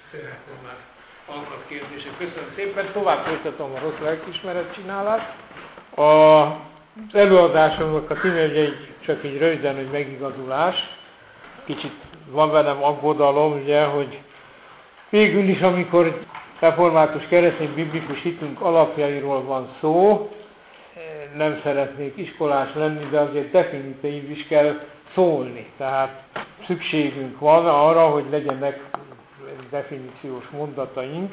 Szeretném már vannak kérdések. Köszönöm szépen, tovább folytatom a rossz lelkiismeret csinálást. Az előadásomnak a címe ugye csak így röviden, hogy megigazulás. Kicsit van velem aggodalom, ugye, hogy végül is, amikor református keresztény biblikus hitünk alapjairól van szó, nem szeretnék iskolás lenni, de azért definitív is kell szólni. Tehát szükségünk van arra, hogy legyenek definíciós mondataink.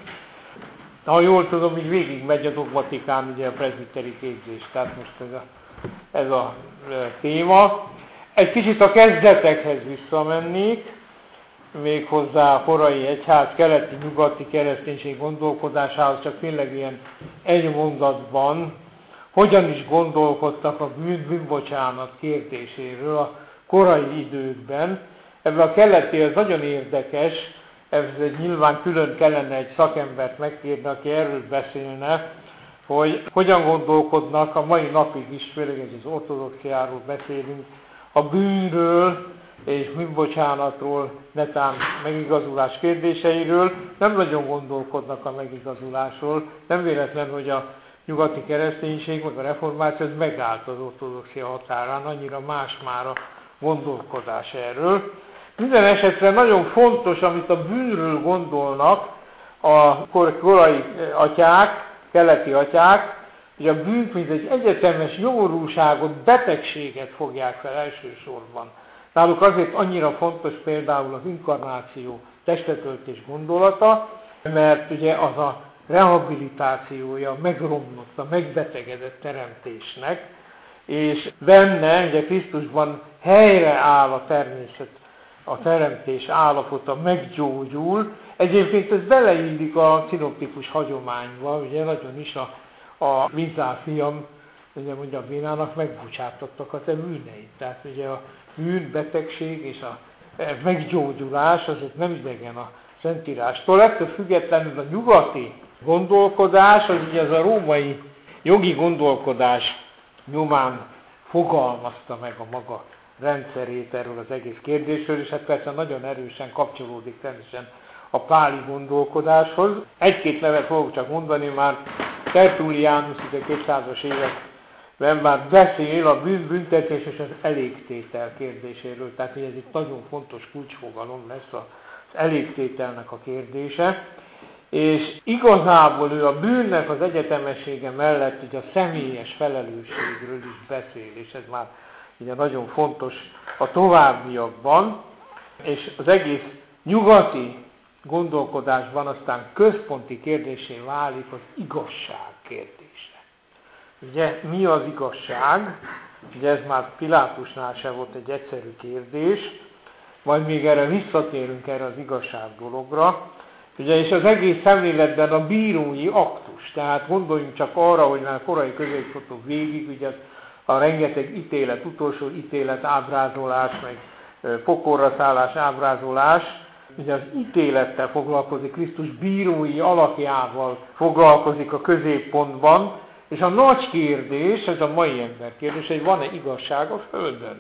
Ha jól tudom, így végig megy a dogmatikán, ugye a prezbiteri képzés, tehát most ez a téma. Egy kicsit a kezdetekhez visszamennék, méghozzá a korai egyház keleti-nyugati kereszténység gondolkodásához, csak tényleg ilyen egy mondatban, hogyan is gondolkodtak a bűnbocsánat kérdéséről a korai időkben. Ebben a keleti az nagyon érdekes, ez nyilván külön kellene egy szakembert megkérni, aki erről beszélne, hogy hogyan gondolkodnak a mai napig is, főleg ez az ortodoxiáról beszélünk, a bűnről és bűnbocsánatról, netán megigazulás kérdéseiről, nem nagyon gondolkodnak a megigazulásról. Nem véletlen, hogy a nyugati kereszténység, meg a reformáció megállt az ortodoxia határán, annyira más már a gondolkodás erről. Minden esetre nagyon fontos, amit a bűnről gondolnak a korai atyák, keleti atyák, hogy a bűnt, mint egy egyetemes nyomorúságot, betegséget fogják fel elsősorban. Náluk azért annyira fontos például az inkarnáció testetöltés gondolata, mert ugye az a rehabilitációja megromlott, a megbetegedett teremtésnek, és benne, ugye Krisztusban helyreáll a természet, a teremtés állapota meggyógyul. Egyébként ez beleillik a szinoptikus hagyományba, ugye nagyon is a Vinzál fiam, ugye mondja Bénának, megbocsátottak a te bűneit. Tehát ugye a bűn, betegség és a meggyógyulás az nem idegen a Szentírástól. Ettől függetlenül a nyugati gondolkodás, az ugye az a római jogi gondolkodás nyomán fogalmazta meg a maga rendszerét erről az egész kérdésről, és hát persze nagyon erősen kapcsolódik természetesen a páli gondolkodáshoz. Egy-két nevet fogok csak mondani, már Tertullianus ide 200-as években már beszél a bűnbüntetés és az elégtétel kérdéséről, tehát hogy ez itt nagyon fontos kulcsfogalom lesz az elégtételnek a kérdése. És igazából ő a bűnnek az egyetemessége mellett ugye a személyes felelősségről is beszél, és ez már ugye nagyon fontos a továbbiakban, és az egész nyugati gondolkodásban aztán központi kérdésé válik az igazság kérdése. Ugye mi az igazság? Ugye ez már Pilátusnál sem volt egy egyszerű kérdés, majd még erre visszatérünk erre az igazság dologra. Ugye, és az egész szemléletben a bírói aktus, tehát gondoljunk csak arra, hogy már korai középkortól végig, ugye a rengeteg ítélet, utolsó ítélet ábrázolás, meg pokorra szállás ábrázolás, ugye az ítélettel foglalkozik, Krisztus bírói alakjával foglalkozik a középpontban, és a nagy kérdés, ez a mai ember kérdés, hogy van-e igazság a Földön?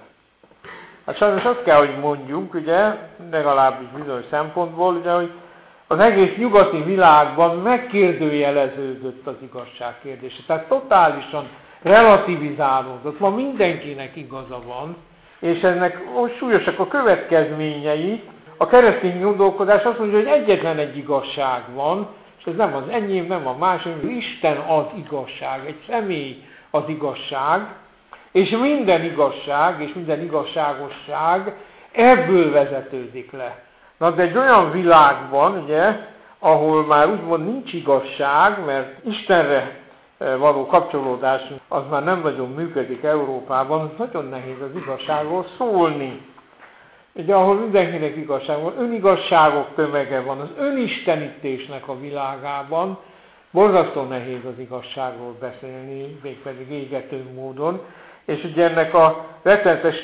Hát sajnos azt kell, hogy mondjunk, ugye, legalábbis bizonyos szempontból, ugye, hogy az egész nyugati világban megkérdőjeleződött az igazság kérdése. Tehát totálisan relativizálódott. Ma mindenkinek igaza van, és ennek súlyosak a következményei. A keresztény gondolkodás azt mondja, hogy egyetlen egy igazság van, és ez nem az enyém, nem a másik, Isten az igazság, egy személy az igazság, és minden igazság és minden igazságosság ebből vezetődik le. Na, de egy olyan világban, ugye, ahol már úgymond nincs igazság, mert Istenre való kapcsolódás az már nem nagyon működik Európában, nagyon nehéz az igazságról szólni. Ugye, ahol mindenkinek igazság van, önigazságok tömege van, az önistenítésnek a világában, borzasztó nehéz az igazságról beszélni, mégpedig égető módon, és ugye ennek a rettenetes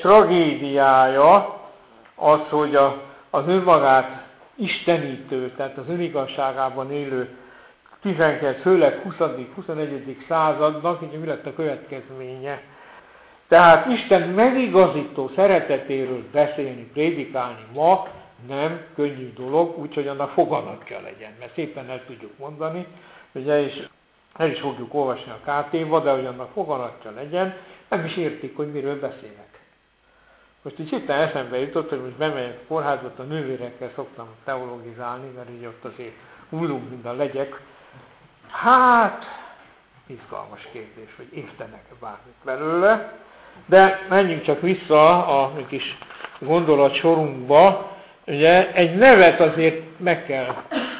tragédiája az, hogy az önmagát istenítő, tehát az önigazságában élő 19, főleg 20.-21. századnak, így mi lett a következménye. Tehát Isten megigazító szeretetéről beszélni, prédikálni ma nem könnyű dolog, úgyhogy annak foganatja legyen, mert szépen el tudjuk mondani, ugye, és el is fogjuk olvasni a KT-ba, de hogy annak foganatja legyen, nem is értik, hogy miről beszélek. Most így hirtelen eszembe jutott, hogy most bemegyek a kórházba, a nővérekkel szoktam teologizálni, mert így ott azért hullunk, mint a legyek. Hát, izgalmas kérdés, hogy értenek-e bármit belőle, de menjünk csak vissza a mi kis gondolatsorunkba. Ugye egy nevet azért meg kell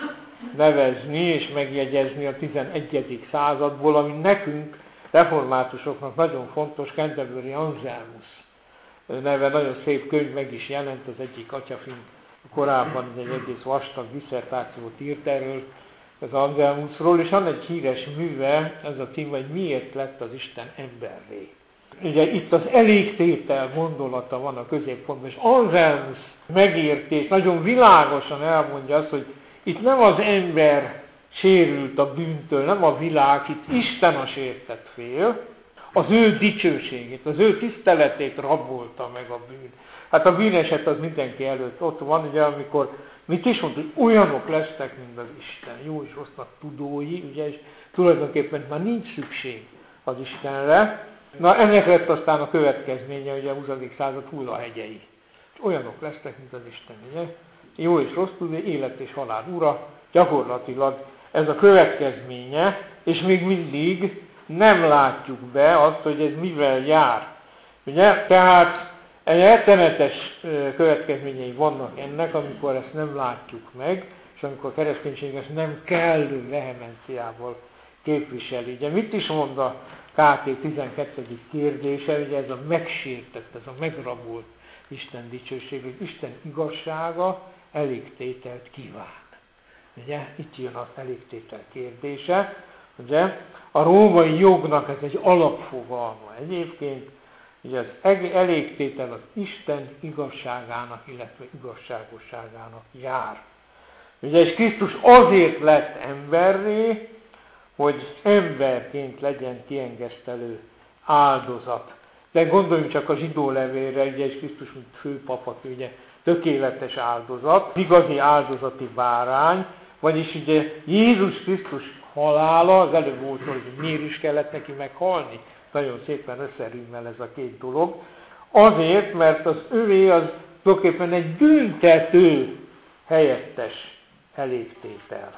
nevezni és megjegyezni a 11. századból, ami nekünk, reformátusoknak nagyon fontos, Canterbury Anselmus neve, nagyon szép könyv, meg is jelent, az egyik atyafink korábban egy egész vastag disszertációt írt erről, az Anselmusról, és van egy híres műve, ez a cím, hogy miért lett az Isten emberré. Ugye itt az elégtétel gondolata van a középpontban, és Anselmus megértés, nagyon világosan elmondja azt, hogy itt nem az ember sérült a bűntől, nem a világ, itt Isten a sértett fél, az ő dicsőségét, az ő tiszteletét rabolta meg a bűn. Hát a bűneset az mindenki előtt ott van, ugye, amikor mit is mond, hogy olyanok lesznek, mint az Isten, jó és rossznak tudói, ugye, és tulajdonképpen már nincs szükség az Istenre. Na, ennek lett aztán a következménye, ugye a 20. század hullahegyei. És olyanok lesznek, mint az Isten, ugye? Jó és rossz tudói, élet és halál ura, gyakorlatilag ez a következménye, és még mindig nem látjuk be azt, hogy ez mivel jár. Ugye? Tehát egy rettenetes következményei vannak ennek, amikor ezt nem látjuk meg, és amikor a kereszténység ezt nem kellő vehemenciával képviseli. Ugye mit is mond a KT 12. kérdése, ugye ez a megsértett, ez a megrabolt Isten dicsőség, hogy Isten igazsága elégtételt kíván. Ugye? Itt jön az elégtétel kérdése. Ugye? A római jognak ez egy alapfogalma. Egyébként ugye az elégtétel az Isten igazságának, illetve igazságosságának jár. Ugye, és Krisztus azért lett emberré, hogy emberként legyen kiengesztelő áldozat. De gondoljunk csak a zsidó levélre, ugye, és Krisztus, mint főpapa, ugye tökéletes áldozat, igazi áldozati bárány, vagyis ugye Jézus Krisztus halála, az előbb volt, hogy miért is kellett neki meghalni. Nagyon szépen összerímmel ez a két dolog. Azért, mert az övé az tulajdonképpen egy büntető helyettes elégtétel.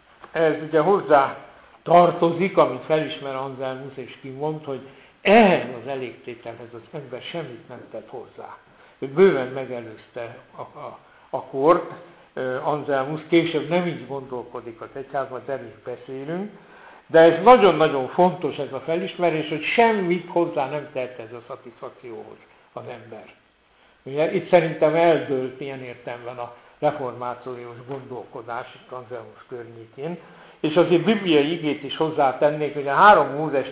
Ez ugye hozzá tartozik, amit felismer Anselmus és kimond, hogy ehhez az elégtételhez az ember semmit nem tett hozzá. Ő bőven megelőzte a kort, Anselmus később nem így gondolkodik az egyházban, erről beszélünk, de ez nagyon-nagyon fontos ez a felismerés, hogy semmit hozzá nem tett ez a szatisfakcióhoz az ember. Ugye, itt szerintem eldőlt ilyen értelemben a reformációs gondolkodás itt Anselmus környékén, és azért bibliai igét is hozzátennék, hogy a 3 Mózes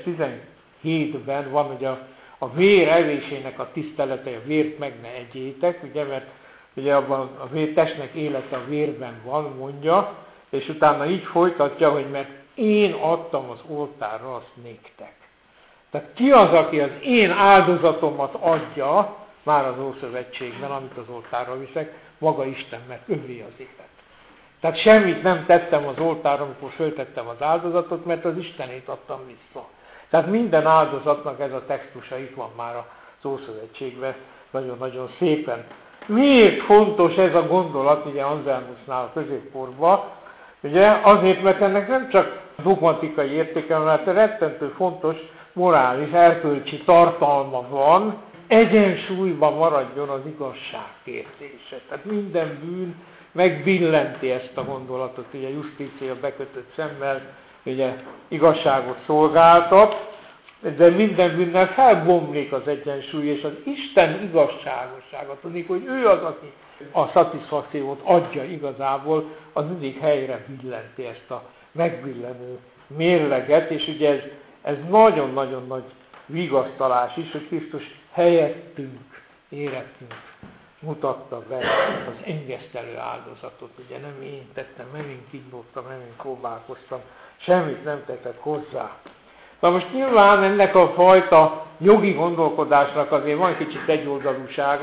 17-ben van ugye a vér evésének a tisztelete, a vért meg ne egyétek, ugye, mert ugye abban a testnek élete a vérben van, mondja, és utána így folytatja, hogy mert én adtam az oltárra azt néktek. Tehát ki az, aki az én áldozatomat adja, már az Ószövetségben, amit az oltárra viszek, maga Isten, mert övé az élet. Tehát semmit nem tettem az oltárra, amikor föltettem az áldozatot, mert az Istenét adtam vissza. Tehát minden áldozatnak ez a textusa itt van már az Ószövetségben, nagyon-nagyon szépen. Miért fontos ez a gondolat, ugye Anselmusnál a középkorban? Ugye azért, mert ennek nem csak dogmatikai értéke, hanem rettentő fontos morális, erkölcsi tartalma van, egyensúlyban maradjon az igazság kérdése. Tehát minden bűn megbillenti ezt a gondolatot, ugye Justícia bekötött szemmel, ugye igazságot szolgáltat, de minden bűnnel felbomlik az egyensúly, és az Isten igazságossága, tudni, hogy ő az, aki a szatisfakciót adja igazából, az mindig helyre billenti ezt a megbillenő mérleget, és ugye ez nagyon-nagyon nagy vigasztalás is, hogy Krisztus helyettünk, érettünk mutatta be az engesztelő áldozatot. Ugye nem én tettem, nem én kínlottam, nem én próbálkoztam, semmit nem tettek hozzá. Na most nyilván ennek a fajta jogi gondolkodásnak azért van kicsit egyoldalúsága,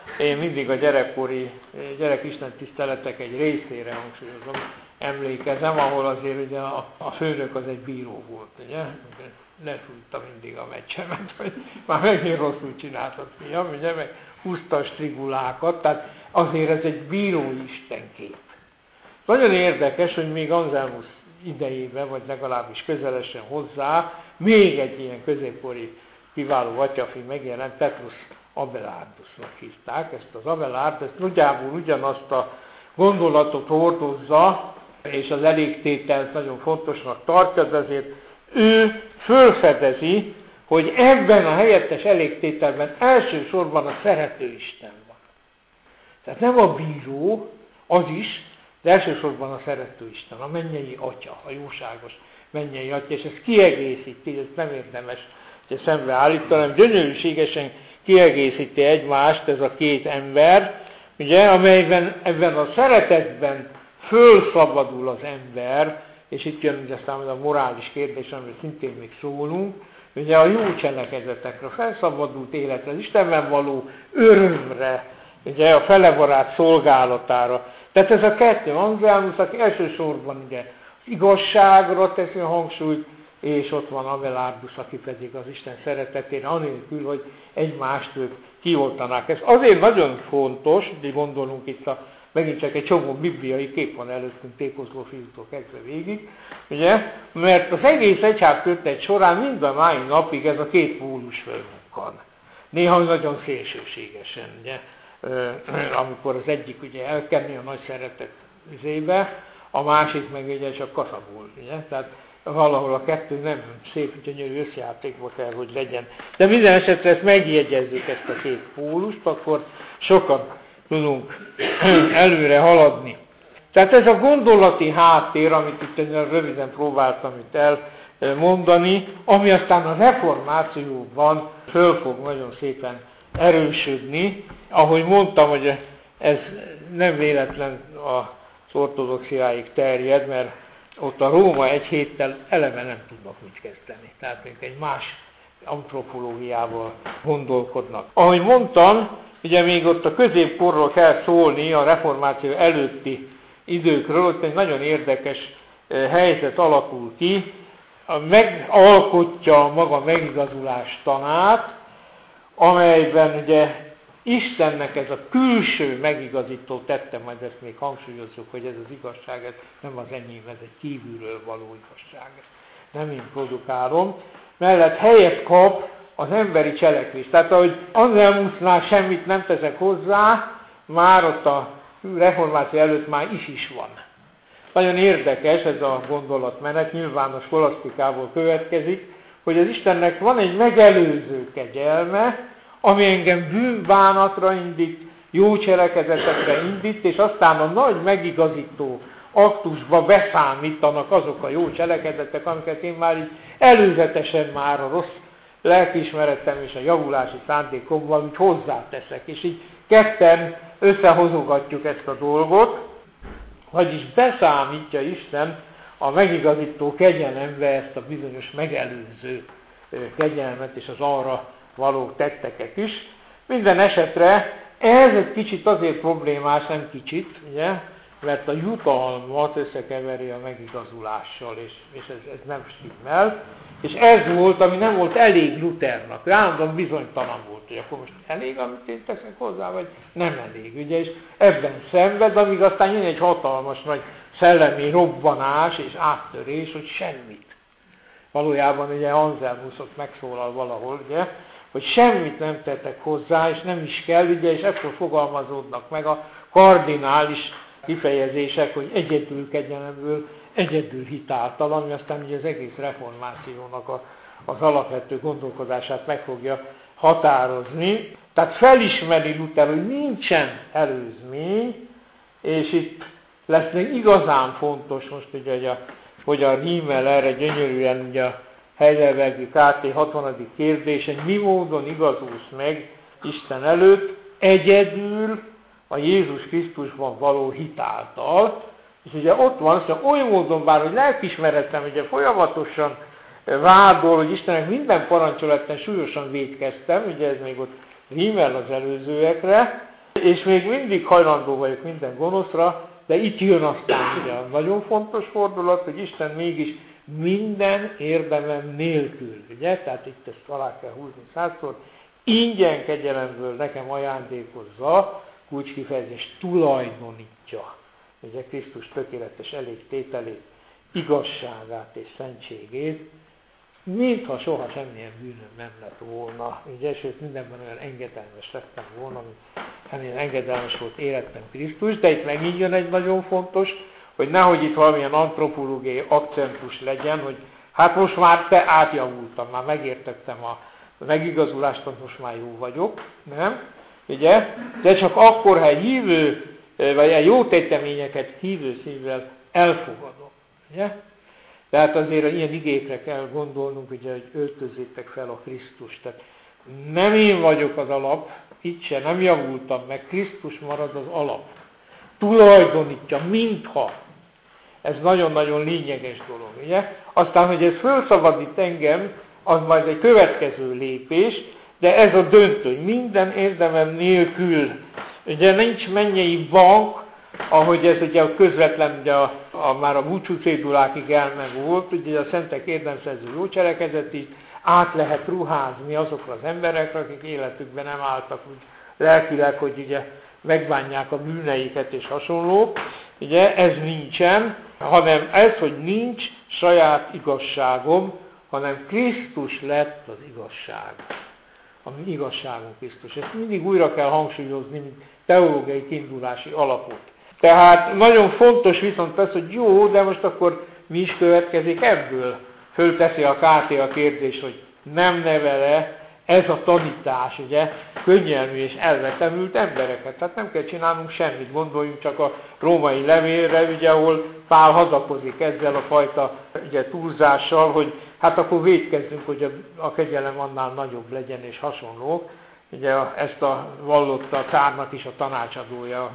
én mindig a gyerekisten tiszteletek egy részére hangsúlyozom, emlékezem, ahol azért ugye a főnök az egy bíró volt, ugye? Lefújta mindig a meccsemet, hogy már megint rosszul csináltad, fiam, ugye, meg húzta a strigulákat, tehát azért ez egy bírói istenkép. Nagyon érdekes, hogy még Anselmus idejében, vagy legalábbis közelesen hozzá, még egy ilyen középkori kiváló atyafi megjelent, Petrus Abelardusnak hívták. Ezt az Abelard, ezt nagyjából ugyanazt a gondolatot hordozza, és az elégtételt nagyon fontosnak tartja, de azért ő fölfedezi, hogy ebben a helyettes elégtételben elsősorban a szerető Isten van. Tehát nem a bíró, az is, de elsősorban a szerető Isten, a mennyei atya, a jóságos mennyei atya, és ez kiegészíti, ez nem érdemes szembeállítani, hanem gyönyörűségesen kiegészíti egymást ez a két ember, ugye, amelyben ebben a szeretetben fölszabadul az ember, és itt jön aztán a morális kérdés, amiről szintén még szólunk, ugye a jó cselekedetekre, a felszabadult életre, az Istenben való örömre, ugye a felebarát szolgálatára. Tehát ez a kettő, Anselmus, aki elsősorban ugye az igazságra teszi a hangsúlyt, és ott van Abelardus, aki pedig az Isten szeretetére, anélkül, hogy egymást ők kioltanák. Ez azért nagyon fontos, hogy gondolunk itt megint csak egy csomó bibliai kép van előttünk, Tékozló fiútól kezdve végig, ugye? Mert az egész egyháztörténet során mind a mai napig ez a két pólus fölbukkan. Néha nagyon szélsőségesen, ugye? Amikor az egyik ugye elkenni a nagy szeretet üzébe, a másik meg ugye csak kaszabul, ugye? Tehát valahol a kettő nem szép, gyönyörű összejátékba kell, hogy legyen. De minden esetre ezt megjegyezzük, ezt a két pólust, akkor sokat tudunk előre haladni. Tehát ez a gondolati háttér, amit itt röviden próbáltam itt elmondani, ami aztán a reformációban föl fog nagyon szépen erősödni. Ahogy mondtam, hogy ez nem véletlen az ortodoxiáig terjed, mert ott a Róma egy héttel eleve nem tudnak mit kezdeni. Tehát még egy más antropológiával gondolkodnak. Ahogy mondtam, ugye még ott a középkorról kell szólni, a reformáció előtti időkről, ott egy nagyon érdekes helyzet alakul ki, megalkotja maga megigazulás tanát, amelyben ugye Istennek ez a külső megigazító tette, majd ezt még hangsúlyozzuk, hogy ez az igazság, ez nem az enyém, ez egy kívülről való igazság, ezt nem én produkálom, mellett helyet kap az emberi cselekvés. Tehát ahogy Anselmusnál semmit nem teszek hozzá, már ott a reformáció előtt már is van. Nagyon érdekes ez a gondolatmenet, nyilván a skolasztikából következik, hogy az Istennek van egy megelőző kegyelme, ami engem bűnbánatra indít, jó cselekedetekre indít, és aztán a nagy megigazító aktusba beszámítanak azok a jó cselekedetek, amiket én már így előzetesen már a rossz lelkiismeretem és a javulási szándékommal úgy hozzáteszek. És így ketten összehozogatjuk ezt a dolgot, vagyis beszámítja Isten a megigazító kegyelembe ezt a bizonyos megelőző kegyelmet és az arra való tetteket is. Minden esetre ez egy kicsit azért problémás, nem kicsit, ugye, mert a jutalmat összekeveri a megigazulással, és ez nem stimmel. És ez volt, ami nem volt elég Luthernak. Állandóan bizonytalan volt, hogy akkor most elég, amit én teszek hozzá, vagy nem elég. Ugye, és ebben szenved, amíg aztán jön egy hatalmas nagy szellemi robbanás és áttörés, hogy semmit. Valójában ugye Anselmus ott megszólal valahol, ugye, hogy semmit nem tettek hozzá, és nem is kell, ugye, és ekkor fogalmazódnak meg a kardinális kifejezések, hogy egyedül kegyelemből, egyedül hitáltal, ami aztán ugye az egész reformációnak az alapvető gondolkodását meg fogja határozni. Tehát felismeri Luther, hogy nincsen előzmény, és itt lesz még igazán fontos most ugye, hogy a rímel erre gyönyörűen ugye a Heidelbergi KT 60. kérdése, mi módon igazulsz meg Isten előtt egyedül a Jézus Krisztusban való hit által. És ugye ott van, hogy oly módon bár, hogy lelkiismeretem ugye folyamatosan vádol, hogy Istennek minden parancsolatán súlyosan vétkeztem, ugye ez még ott rímel az előzőekre, És még mindig hajlandó vagyok minden gonoszra, de itt jön aztán ugye a nagyon fontos fordulat, hogy Isten mégis minden érdemem nélkül, ugye? Tehát itt ezt alá kell húzni 100-szor, ingyen kegyelemből nekem ajándékozza, kulcskifejezés, tulajdonítja, ugye Krisztus tökéletes elégtételét, igazságát és szentségét, mintha soha semmilyen bűnöm nem lett volna, ugye, sőt mindenben olyan engedelmes lettem volna, amilyen engedelmes volt életem Krisztus, de itt megint jön egy nagyon fontos, hogy nehogy itt valamilyen antropológiai akcentus legyen, hogy hát most már te átjavultam, már megértettem a megigazulást, most már jó vagyok, nem? Ugye? De csak akkor, ha egy hívő, vagy egy jó tetteményeket hívő szívvel elfogadom. Ugye? Tehát azért ilyen igékre kell gondolnunk, ugye, hogy öltözzétek fel a Krisztust. Tehát nem én vagyok az alap, itt se, nem javultam meg, Krisztus marad az alap. Tulajdonítja, mintha. Ez nagyon-nagyon lényeges dolog, ugye? Aztán, hogy ez felszabadít engem, az majd egy következő lépés, de ez a döntő, hogy minden érdemem nélkül. Ugye nincs mennyei bank, ahogy ez ugye a közvetlen, ugye már a búcsú cédulákig elmegvolt, ugye a szentek érdemszerző jó cselekedetét át lehet ruházni azokra az emberekre, akik életükben nem álltak úgy lelkileg, hogy ugye megbánják a bűneiket és hasonló. Ugye ez nincsen, hanem ez, hogy nincs saját igazságom, hanem Krisztus lett az igazság. A mi igazságunk Krisztus. Ezt mindig újra kell hangsúlyozni, mint teológiai kiindulási alapot. Tehát nagyon fontos viszont az, hogy jó, de most akkor mi is következik ebből? Fölteszi a KT a kérdés, hogy nem nevele ez a tanítás, ugye, könnyelmű és elvetemült embereket. Tehát nem kell csinálnunk semmit, gondoljunk csak a római levélre, ugye, ahol Pál hadakozik ezzel a fajta ugye, túlzással, hogy hát akkor vétkezzünk, hogy a kegyelem annál nagyobb legyen és hasonló. Ugye ezt vallotta a cárnak is a tanácsadója,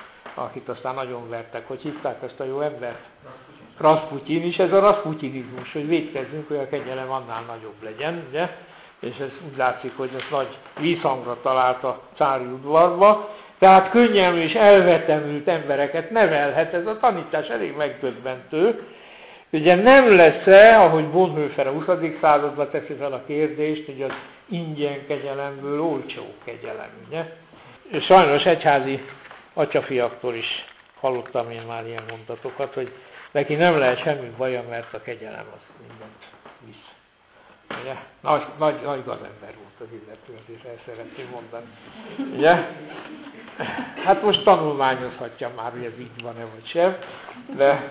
akit aztán nagyon vertek. Hogy hívták ezt a jó embert? Rasputyin is, ez a rasputyinizmus, hogy vétkezzünk, hogy a kegyelem annál nagyobb legyen, ugye? És ez úgy látszik, hogy ez nagy vízhangra talált a cári udvarba. Tehát könnyelmű és elvetemült embereket nevelhet, ez a tanítás elég megdöbbentő. Ugye nem lesz-e, ahogy Bonhoeffer a 20. században teszi fel a kérdést, hogy az ingyen kegyelemből olcsó kegyelem, ugye? És sajnos egyházi atyafiaktól is hallottam én már ilyen mondatokat, hogy neki nem lehet semmi baja, mert a kegyelem az mindent visz. Ugye? Nagy gazember volt az illető, és el szeretném mondani. Ugye? Hát most tanulmányozhatja már, hogy ez így van-e vagy sem, de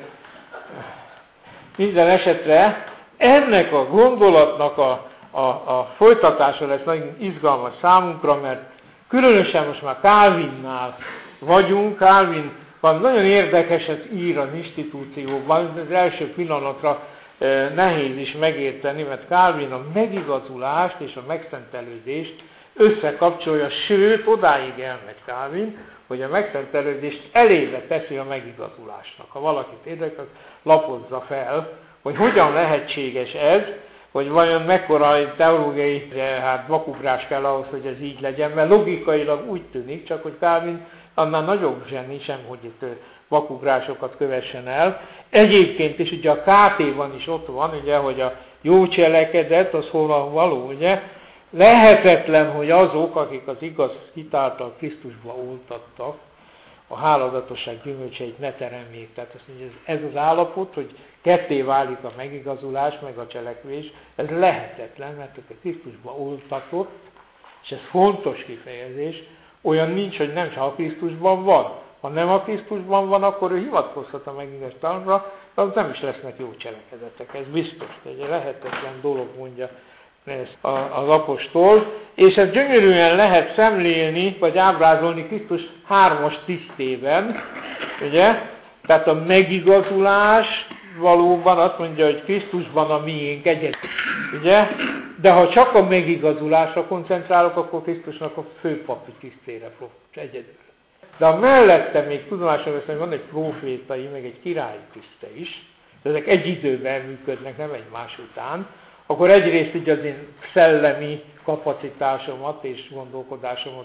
minden esetre ennek a gondolatnak a folytatása lesz nagyon izgalmas számunkra, mert különösen most már Calvinnál vagyunk. Calvin van nagyon érdekeset ír az institúcióban, az első pillanatra nehéz is megérteni, mert Calvin a megigazulást és a megszentelődést összekapcsolja, sőt, odáig elmegy Calvin, hogy a megszentelődést elébe teszi a megigazulásnak. Ha valakit érdekel, lapozza fel, hogy hogyan lehetséges ez, hogy vajon mekkora teológiai vakugrás kell ahhoz, hogy ez így legyen, mert logikailag úgy tűnik, csak hogy Calvin annál nagyobb zseni sem, hogy itt vakugrásokat kövessen el. Egyébként is ugye a KT-ban is ott van, ugye, hogy a jó cselekedet, az hol való, ugye? Lehetetlen, hogy azok, akik az igaz hitáltal Krisztusba oltattak, a háladatosság gyümölcseit ne teremjék. Tehát azt mondja, ez az állapot, hogy ketté válik a megigazulás, meg a cselekvés, ez lehetetlen, mert a Krisztusba oltatott, és ez fontos kifejezés, olyan nincs, hogy nem, ha a Krisztusban van. Ha nem a Krisztusban van, akkor ő hivatkozhat a megigaztalanra, de az nem is lesznek jó cselekedetek, ez biztos. Egy lehetetlen dolog, mondja ezt az apostol, és ezt gyönyörűen lehet szemlélni, vagy ábrázolni Krisztus 3-as tisztében, ugye? Tehát a megigazulás valóban azt mondja, hogy Krisztusban a miénk egyedül, ugye? De ha csak a megigazulásra koncentrálok, akkor Krisztusnak a főpapi tisztére fog egyedül. De ha mellette még tudomásom veszem, hogy van egy prófétai, meg egy királyi tiszte is, de ezek egy időben működnek, nem egymás után, akkor egyrészt így az én szellemi kapacitásomat és gondolkodásomat is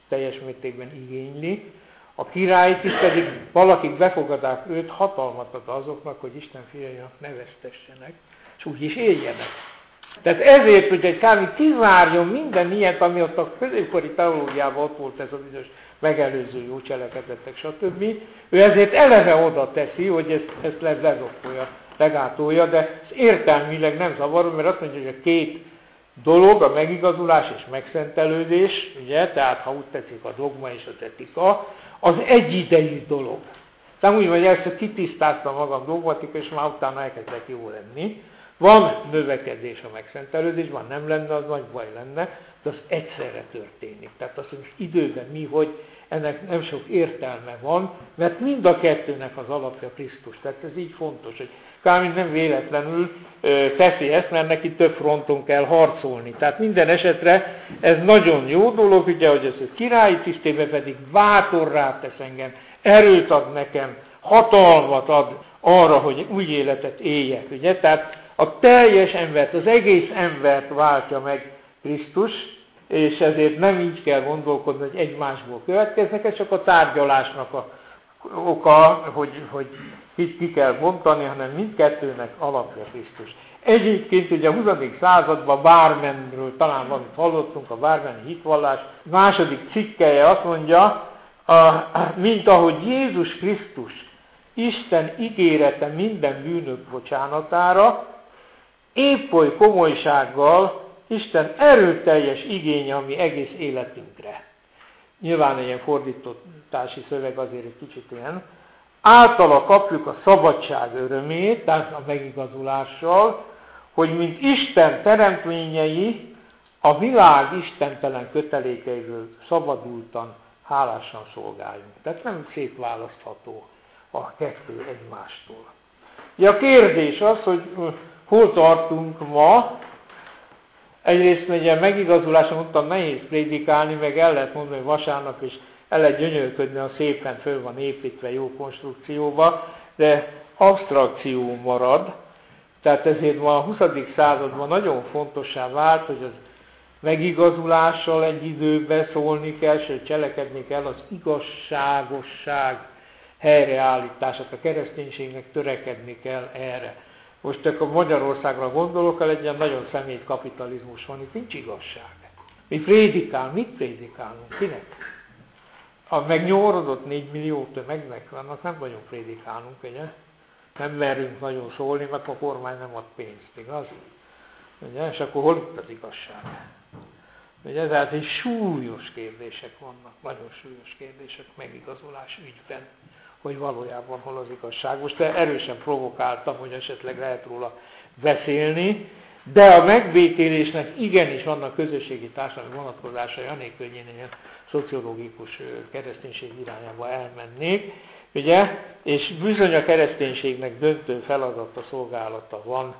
teljes mértékben igényli. A királyi tiszt pedig valakik befogadák őt, hatalmat ad azoknak, hogy Isten fiainak ne vesztessenek, és úgy is éljenek. Tehát ezért, hogy egy kb. Kizárjon minden ilyet, ami ott a középkori teológiában ott volt, ez a bizonyos megelőző jó cselekedetek, stb. Ő ezért eleve oda teszi, hogy ezt lezokkolja, legátolja, de ez értelmileg nem zavaró, mert azt mondja, hogy a két dolog, a megigazulás és megszentelődés, ugye, tehát ha úgy tetszik a dogma és az etika, az egyidejű dolog. Tehát úgy, hogy először kitisztáztam magam dogmatika, és már utána elkezdek jó lenni. Van növekedés a megszentelődésben, nem lenne, az nagy baj lenne, de az egyszerre történik. Tehát azt mondjuk időben mi, hogy ennek nem sok értelme van, mert mind a kettőnek az alapja Krisztus. Tehát ez így fontos, hogy Kálvin nem véletlenül teszi ezt, mert neki több fronton kell harcolni. Tehát minden esetre ez nagyon jó dolog, ugye, hogy ez a királyi tisztében pedig bátorrá tesz engem, erőt ad nekem, hatalmat ad arra, hogy új életet éljek. Ugye? Tehát a teljes embert, az egész embert váltja meg Krisztus, és ezért nem így kell gondolkodni, hogy egymásból következnek, ez csak a tárgyalásnak a oka, hogy ki kell bontani, hanem mindkettőnek alapja Krisztus. Egyébként ugye a 20. században Barmenről talán valamit hallottunk, a Barmeni hitvallás második cikkelje azt mondja, mint ahogy Jézus Krisztus Isten ígérete minden bűnök bocsánatára, épp oly komolysággal Isten erőteljes igénye a mi egész életünkre. Nyilván ilyen fordítási szöveg azért egy kicsit ilyen. Általa kapjuk a szabadság örömét, tehát a megigazulással, hogy mint Isten teremtményei a világ istentelen kötelékeiből szabadultan, hálásan szolgáljunk. Tehát nem szétválasztható a kettő egymástól. Ja, a kérdés az, hogy hol tartunk ma. Egyrészt ugye megigazuláson mondtam, nehéz prédikálni, meg el lehet mondani, hogy vasárnap is el lehet gyönyörködni, ha szépen föl van építve jó konstrukcióba, de abstrakció marad. Tehát ezért ma a 20. században nagyon fontossá vált, hogy az megigazulással egy időben szólni kell, és cselekedni kell az igazságosság helyreállítását, a kereszténységnek törekedni kell erre. Most akkor Magyarországra gondolok, el egy ilyen nagyon szemét kapitalizmus van, itt nincs igazság. Mi mit prédikálunk? Kinek? A megnyomorodott 4 millió tömegnek vannak, nem nagyon prédikálunk, ugye? Nem merünk nagyon szólni, mert a kormány nem ad pénzt, igaz? Ugye? És akkor hol itt az igazság? Ugye? Tehát így súlyos kérdések vannak, nagyon súlyos kérdések megigazulás ügyben, hogy valójában hol az igazság. Most erősen provokáltam, hogy esetleg lehet róla beszélni, de a megbékélésnek igenis vannak közösségi társadalmi vonatkozásai, anélkül, hogy én ilyen szociológikus kereszténység irányába elmennék, ugye? És bizony a kereszténységnek döntő feladata, szolgálata van.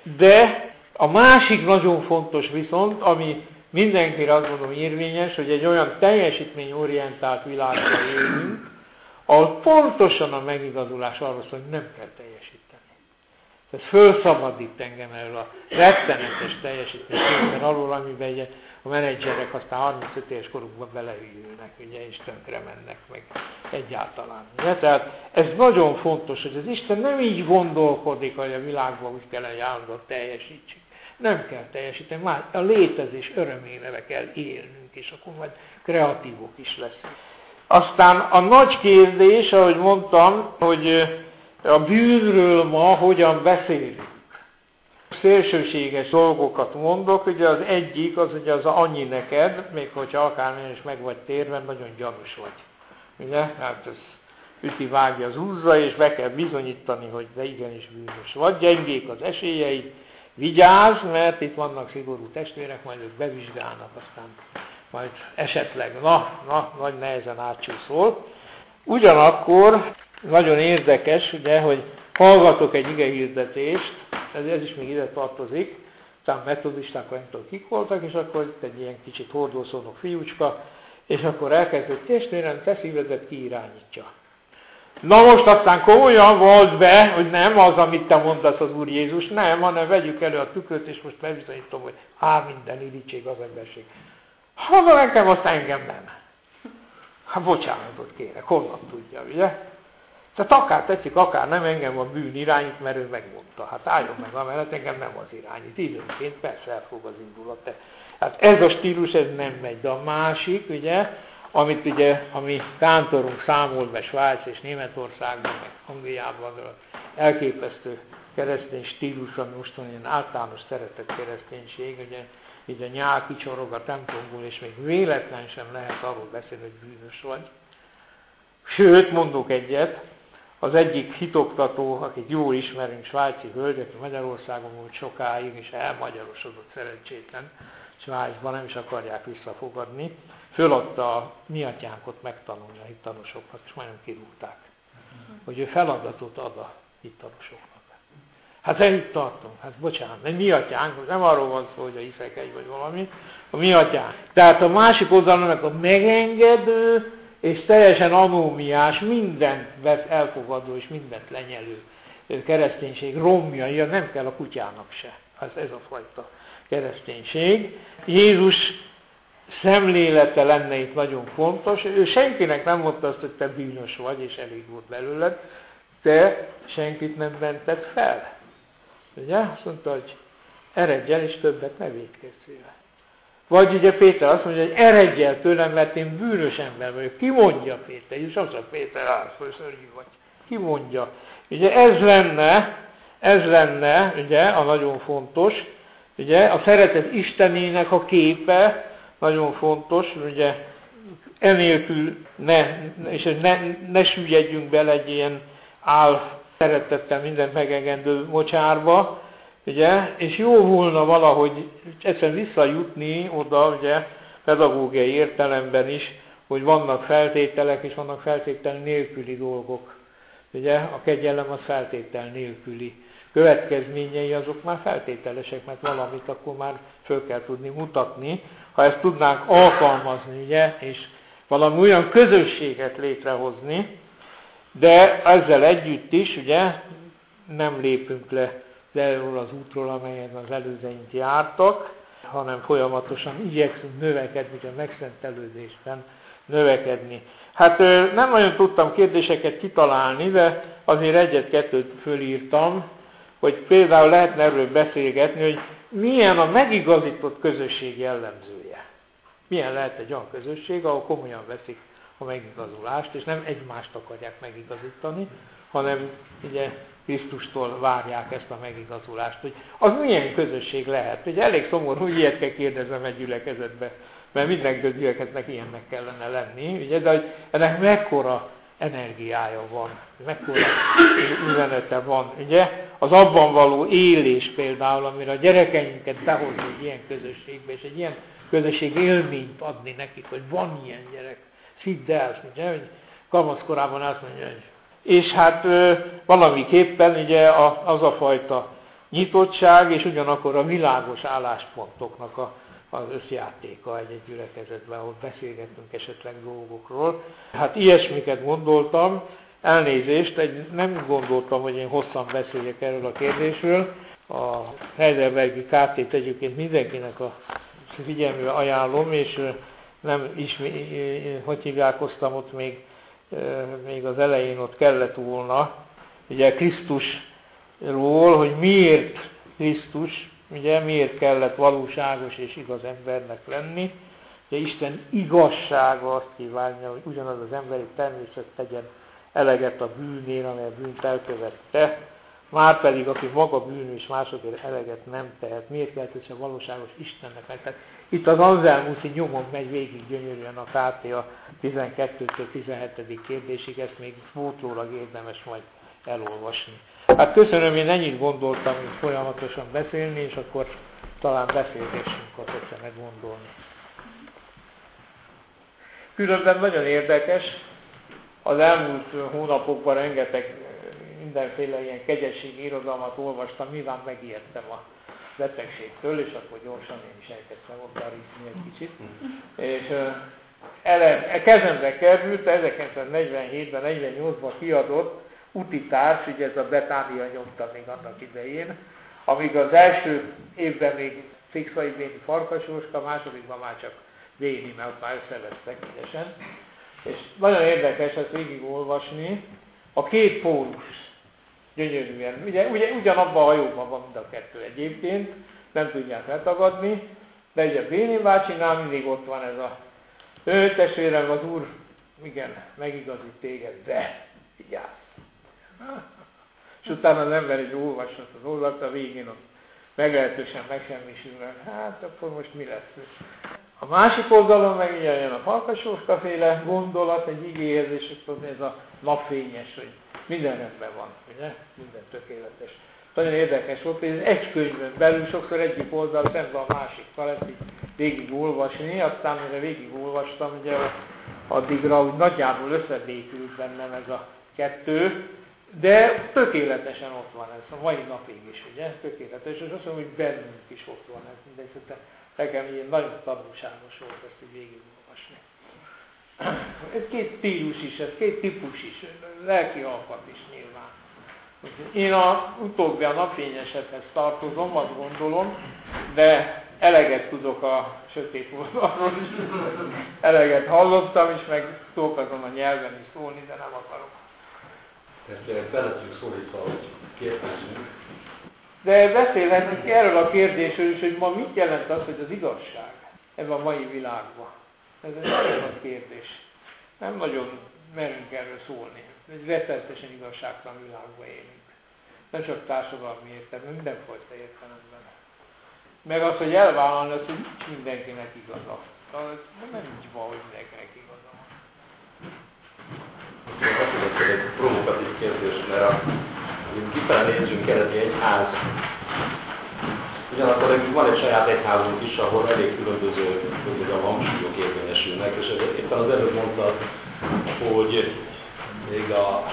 De a másik nagyon fontos viszont, ami mindenkire azt mondom érvényes, hogy egy olyan teljesítményorientált világban élünk, ahol pontosan a megigazulás arról szól, hogy nem kell teljesíteni. Tehát fölszabadít engem erről a rettenetes teljesítmény alól, amiben ugye a menedzserek aztán 35 éves korukban beleülnek, ugye, és tönkre mennek meg egyáltalán. Ugye? Tehát ez nagyon fontos, hogy az Isten nem így gondolkodik, hogy a világban úgy kell, hogy állandóan teljesítsük. Nem kell teljesíteni, már a létezés örömére kell élnünk, és akkor majd kreatívok is leszünk. Aztán a nagy kérdés, ahogy mondtam, hogy a bűnről ma hogyan beszélünk. Szélsőséges dolgokat mondok, ugye az egyik az, hogy az annyi neked, még hogyha akármilyen is meg vagy térve, nagyon gyanús vagy. Ugye? Hát ez üti, vágja, zúzza, és be kell bizonyítani, hogy de igenis bűnös vagy. Gyengék az esélyei, vigyázz, mert itt vannak szigorú testvérek, majd ők bevizsgálnak, aztán majd esetleg, nagy nehezen átcsúszol. Ugyanakkor nagyon érdekes, ugye, hogy hallgatok egy igehirdetést, ez is még ide tartozik, talán metodisták, nem tudom kik voltak, és akkor itt egy ilyen kicsit hordószónok fiúcska, és akkor elkezdett, testvérem, te szívedet ki irányítja. Na most aztán komolyan volt be, hogy nem az, amit te mondasz az Úr Jézus, nem, hanem vegyük elő a tükröt, és most bebizonyítom, hogy minden irítség az emberség. Ha nekem, azt engem nem. Hát bocsánatot kérek, honnan tudja, ugye? Tehát akár tetszik, akár nem, engem a bűn irányít, mert ő megmondta. Hát álljon meg amellett, engem nem az irányít. Időnként persze elfog az indulat. Hát ez a stílus, ez nem megy, de a másik, ugye, amit ugye, ami kántorunk számol be Svájc és Németországban, meg Angliában, elképesztő keresztény stílus, ami most van ilyen általános szeretett kereszténység, ugye, így a nyál kicsorog a templomból, és még véletlen sem lehet arról beszélni, hogy bűnös vagy. Sőt, mondok egyet, az egyik hitoktató, akit jól ismerünk, svájci hölgy, aki Magyarországon volt sokáig, és elmagyarosodott szerencsétlen Svájcban, nem is akarják visszafogadni, föladta a mi atyánkot megtanulni a hittanosoknak, és majdnem kirúgták, hogy ő feladatot ad a hittanosoknak. Hát itt tartunk, hát bocsánat, nem mi atyánk, nem arról van szó, hogy a hiszek egy vagy valami, a mi atyánk. Tehát a másik oldalnak a megengedő, és teljesen anómiás, mindent elfogadó és mindent lenyelő kereszténység romjai, nem kell a kutyának se. Ez a fajta kereszténység. Jézus szemlélete lenne itt nagyon fontos. Ő senkinek nem mondta azt, hogy te bűnös vagy, és elég volt belőled. Te senkit nem mented fel. Ugye? Azt mondta, hogy eredj el, és többet ne vétkezz vele. Vagy ugye Péter azt mondja, hogy eredj el tőlem, mert én bűnös ember vagyok. Ki mondja Péter? És azt mondja, Péter, szörnyű vagy. Ki mondja? Ugye ez lenne ugye, a nagyon fontos, ugye, a szeretet Istenének a képe, nagyon fontos, ugye, enélkül ne süllyedjünk bele egy ilyen szeretettel mindent megengedő mocsárba, ugye, és jó volna valahogy egyszerűen visszajutni oda, ugye, pedagógiai értelemben is, hogy vannak feltételek, és vannak feltétel nélküli dolgok. Ugye, a kegyelem az feltétel nélküli. Következményei azok már feltételesek, mert valamit akkor már föl kell tudni mutatni. Ha ezt tudnánk alkalmazni, ugye, és valami olyan közösséget létrehozni, de ezzel együtt is, ugye, nem lépünk le erről az útról, amelyen az előzeink jártak, hanem folyamatosan igyekszünk növekedni, a megszentelődésben növekedni. Hát nem nagyon tudtam kérdéseket kitalálni, de azért egyet-kettőt fölírtam, hogy például lehetne erről beszélgetni, hogy milyen a megigazított közösség jellemzője. Milyen lehet egy olyan közösség, ahol komolyan veszik a megigazulást, és nem egymást akarják megigazítani, hanem ugye Krisztustól várják ezt a megigazulást. Hogy az milyen közösség lehet? Ugye elég szomorú, hogy ilyet kell kérdeznem egy gyülekezetbe, mert minden gyülekezetnek ilyennek kellene lenni, ugye, de hogy ennek mekkora energiája van, mekkora üzenete van. Ugye? Az abban való élés például, amire a gyerekeinket behozni egy ilyen közösségbe, és egy ilyen közösség élményt adni nekik, hogy van ilyen gyerek, hidd el, ugye, hogy kamaszkorában azt mondja, hogy és hát valamiképpen ugye az a fajta nyitottság, és ugyanakkor a világos álláspontoknak az összjátéka egy gyülekezetben, ahol beszélgetünk esetleg dolgokról. Hát ilyesmiket gondoltam, elnézést, nem gondoltam, hogy én hosszan beszéljek erről a kérdésről. A Heidelbergi KT-t egyébként mindenkinek a figyelmére ajánlom, és nem is, hogy hívjákoztam ott még az elején ott kellett volna, ugye Krisztusról, hogy miért Krisztus, ugye miért kellett valóságos és igaz embernek lenni. Ugye Isten igazsága azt kívánja, hogy ugyanaz az emberi természet tegyen eleget a bűnén, amely a bűnt elkövette, márpedig aki maga bűnös, másokért eleget nem tehet. Miért kellett ez a valóságos Istennek meg? Tehát itt az Anselmuszi nyomon megy végig gyönyörűen a KT a 12-től 17. kérdésig, ezt még pótlólag érdemes majd elolvasni. Hát köszönöm, én ennyit gondoltam, hogy folyamatosan beszélni, és akkor talán beszélgessünk, ha tetszene meggondolni. Különben nagyon érdekes, az elmúlt hónapokban rengeteg mindenféle ilyen kegyességi irodalmat olvastam, nyilván megijedtem a betegségtől, és akkor gyorsan én is elkezdtem ottarízni egy kicsit. És kezembe került 1947-ben, 48-ban kiadott Utitárs, ugye ez a Betánia nyomta még annak idején, amíg az első évben még Fixai Béni Farkas Jóska, a másodikban már csak Béni, mert ott már összevesztek ügyesen. És nagyon érdekes ezt végigolvasni, a két pólus gyönyörűen. Ugye ugyanabban a hajóban van mind a kettő egyébként, nem tudják letagadni, de ugye Béni bácsinál mindig ott van ez a testvérem, az Úr, igen, megigazít téged, de vigyázz. És utána az ember egy olvasott az oldalt, a végén ott meglehetősen megsemmisülnek. Hát akkor most mi lesz? A másik oldalon meg ugye jön a Farkasóska féle gondolat egy igéhez, és akkor ez a napfényes, hogy minden rendben van, ugye? Minden tökéletes. Nagyon érdekes volt, hogy ez egy könyvön belül sokszor egyik oldal szemben a másikkal ezt így végig olvasni, aztán mire végig olvastam, ugye addigra úgy nagyjából összebékült bennem ez a kettő, de tökéletesen ott van ez, a mai napig is, ugye? Tökéletes, és azt mondom, hogy bennünk is ott van ez, mindegy, nekem ilyen nagyon tanulságos volt ezt így végigolvasni. Ez két stílus is, ez két típus is, lelki alkat is nyilván. Én utóbbi a napfényesethez tartozom, azt gondolom, de eleget tudok a sötét oldalról is, eleget hallottam is, meg tudok azon a nyelven is szólni, de nem akarok. Ezt belettünk szólítva, hogy kérdezzünk. De beszélhetünk erről a kérdésről is, hogy ma mit jelent az, hogy az igazság ebben a mai világban. Ez egy nagyon nagy kérdés. Nem nagyon merünk erről szólni. Egy rettenetesen igazságtalan világban élünk. Nem csak társadalmi értelemben, mindenfajta értelemben. Meg az, hogy elvállalni az, hogy nincs mindenkinek igaza. Nem így van, hogy mindenkinek igaza van. Azt egy provokatív kérdés, mert kifele nézzünk eredeti egyház. Ugyanakkor nekünk van egy saját egyházunk is, ahol elég különböző hangsúlyok érvényesülnek, és éppen az előbb mondtad, hogy még a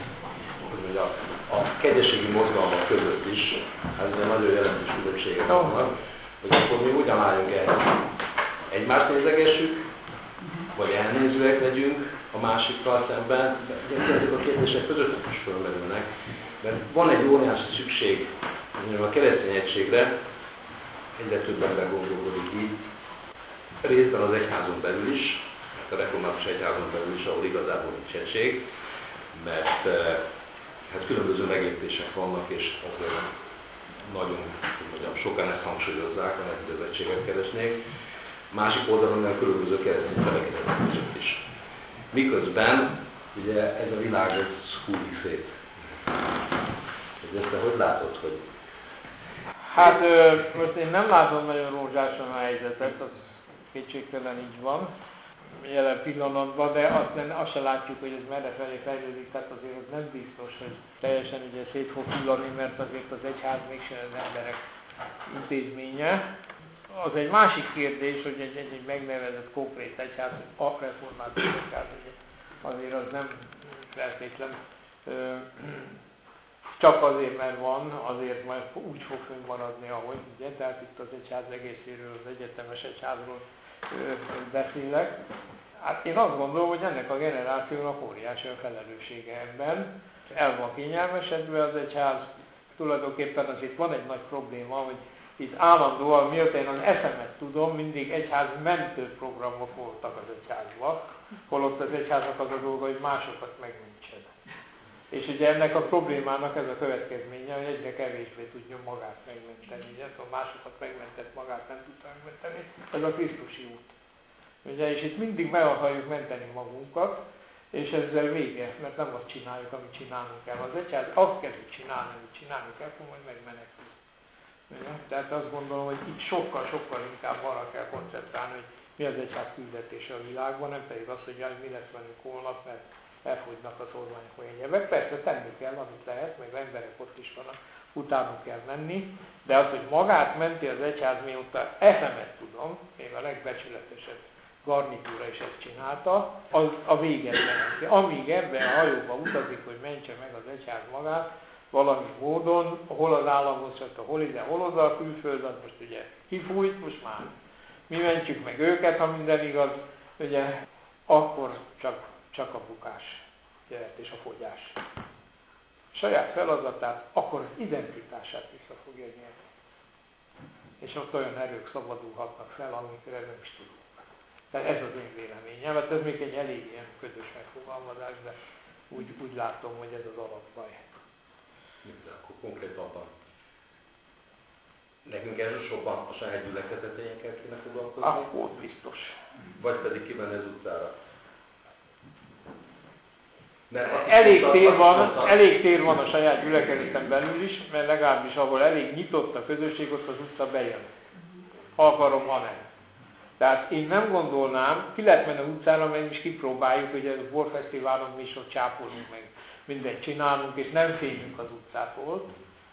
kegyességi mozgalmak között is, ezzel nagyon jelentős különbségek vannak, hogy akkor mi ugyan álljunk el. Egymást nézegessük, vagy elnézőek legyünk a másikkal szemben, de ezek a kérdések között is fölmerülnek, mert van egy óriási szükség a keresztény egységre, egyre több ember gondolkodik így, részben az egyházon belül is, a református egyházon belül is, ahol igazából nincs egység, mert hát különböző megértések vannak, és azért nagyon, sokan ezt hangsúlyozzák, hogy az egységet keresnék. Másik oldalon meg különböző keresztény felekezetek között is. Miközben ugye ez a világ ez húlik szét. Ezt te hogy látod, hogy... Hát most én nem látom nagyon rózsásan a helyzetet, az kétségtelen így van jelen pillanatban, de azt sem látjuk, hogy ez merre felé fejlődik, tehát azért az nem biztos, hogy teljesen ugye szét fog hullani, mert azért az egyház mégsem az emberek intézménye. Az egy másik kérdés, hogy egy megnevezett konkrét egyház, a református egyház, azért az nem feltétlen csak azért, mert van, azért majd úgy fog fönnmaradni, ahogy, ugye, tehát itt az egyház egészéről, az egyetemes egyházról beszélek. Hát én azt gondolom, hogy ennek a generációnak óriási a felelőssége ebben. El van kényelmesedve az egyház, tulajdonképpen azért van egy nagy probléma, hogy itt állandóan, mióta én az eszemet tudom, mindig egyház mentő programok voltak az egyházban, holott az egyháznak az a dolga, hogy másokat megmentsen. És ugye ennek a problémának ez a következménye, hogy egyre kevésbé tudja magát megmenteni. Ugye? Szóval másokat megmentett, magát nem tudta megmenteni. Ez a Krisztusi út. Ugye? És itt mindig meg akarjuk menteni magunkat, és ezzel vége, mert nem azt csináljuk, amit csinálnunk kell. Az egyház azt kezdjük csinálni, amit csinálni kell, akkor majd megmenekül. Tehát azt gondolom, hogy itt sokkal inkább arra kell koncentrálni, hogy mi az egyház küldetése a világban, nem pedig az, hogy jaj, mi lesz velünk holnap, mert elfogynak az orványok vagy egyebek. Persze tenni kell, amit lehet, meg emberek ott is vannak, utána kell menni, de az, hogy magát menti az egyház, mióta eszemet tudom, még a legbecsületesebb garnitúra is ezt csinálta, az a véget jelenti. Amíg ebben a hajóban utazik, hogy mentse meg az egyház magát, valami módon, hol az államhozat, hol ide, hol oda a külföld, az most ugye kifújt, most már mi mentjük meg őket, ha minden igaz, ugye, akkor csak a bukás jöhet és a fogyás. Saját feladatát, akkor az identitását vissza fogja nyerni. És ott olyan erők szabadulhatnak fel, amikre nem is tudunk. Tehát ez az én véleményem, mert ez még egy elég ilyen ködös megfogalmazás, de úgy látom, hogy ez az alapbaj. De akkor konkrétabban. Nekünk elsősorban a saját gyülekezeteinkkel kéne foglalkozni? Akkor biztos. Vagy pedig kimenni az utcára? Elég tér van a saját gyülekezeten belül is, mert legalábbis ahol elég nyitott a közösség, ott az utca bejön. Ha akarom, ha nem. Tehát én nem gondolnám, ki lehet menni az utcára, mert is kipróbáljuk, hogy a borfesztiválon mi is ott csápolunk meg, mindent csinálunk, és nem félünk az utcától.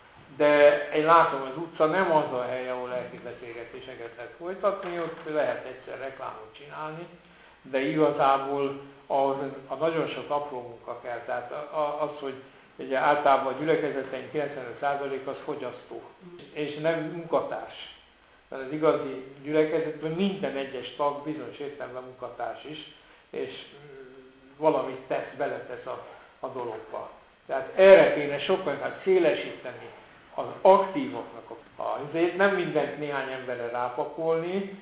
De én látom, az utca nem az a hely, ahol lelki beszélgetéseket lehet folytatni, ott lehet egyszer reklámot csinálni, de igazából a nagyon sok apró munka kell. Tehát az, hogy ugye általában a gyülekezeteink 95% az fogyasztó, és nem munkatárs. Mert az igazi gyülekezetben minden egyes tag bizonyos értelemben munkatárs is, és valamit tesz, beletesz a dologba. Tehát erre kéne sokkal szélesíteni az aktívoknak azért nem mindent néhány emberre rápakolni.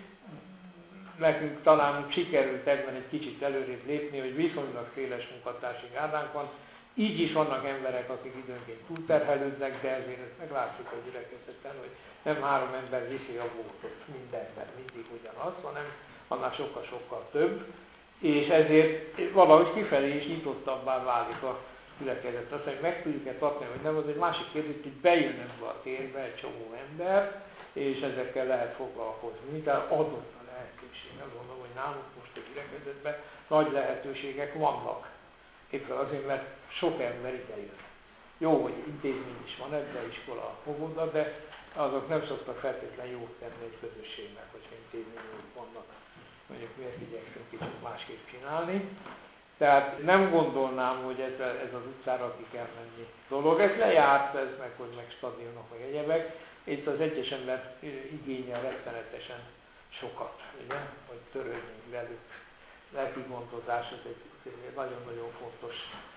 Nekünk talán sikerült ebben egy kicsit előrébb lépni, hogy viszonylag széles munkatársi gárdánk van. Így is vannak emberek, akik időnként túlterhelődnek, de ezért ezt meglátjuk a gyülekezeten, hogy nem 3 ember viszi a bótot mindenben, mindig ugyanaz, hanem annál sokkal-sokkal több. És ezért valahogy kifelé is nyitottabbá válik a gyülekezet. Azt, hogy meg tudjuk-e tartani, vagy nem, az egy másik kérdés, hogy bejön ebbe a térbe egy csomó ember, és ezekkel lehet foglalkozni. Tehát adott a lehetőség. Azt gondolom, hogy nálunk most a gyülekezetben nagy lehetőségek vannak. Éppen azért, mert sok ember idejön. Jó, hogy intézmény is van ebben, iskola, óvoda, de azok nem szoktak feltétlenül jót tenni egy közösségnek, hogyha intézmények vannak. Mondjuk mi ezt igyekszünk kicsit másképp csinálni. Tehát nem gondolnám, hogy ez az utcára ki kell menni dolog. Ez lejárt, ez meg stadionok, meg egyebek. Itt az egyes ember igényel rettenetesen sokat, ugye? Hogy törődjünk velük. Lelki gondozás, ez egy nagyon-nagyon fontos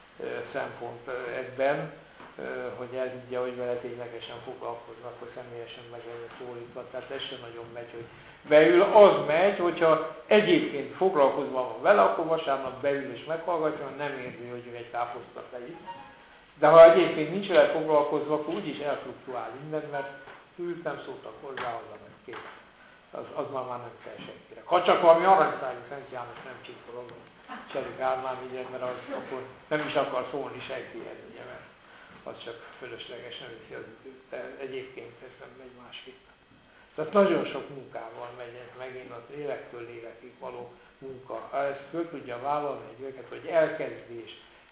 szempont ebben, hogy elhiggye, hogy vele ténylegesen foglalkoznak, hogy személyesen meg legyen szólítva. Tehát ez sem nagyon megy, hogy beül, az megy, hogyha egyébként foglalkozva van vele, akkor vasárnap beül és meghallgatja, nem érzi, hogy ő egy káposztat leír. De ha egyébként nincs vele foglalkozva, akkor úgyis elfluktuál minden, mert ült, nem szóltak hozzá, meg kész. Az már nem kell senkire. Ha csak valami aranyszájú Szent János nem csinálom, Cserik Ármán, mert az akkor nem is akar szólni senkihez, ugye, mert az csak fölöslegesen viszi az időt, de egyébként ez nem megy másképp. Tehát nagyon sok munkával megy ez megint az lélektől lélekig való munka. Ha ezt föl tudja vállalni egy őket, hogy elkezdi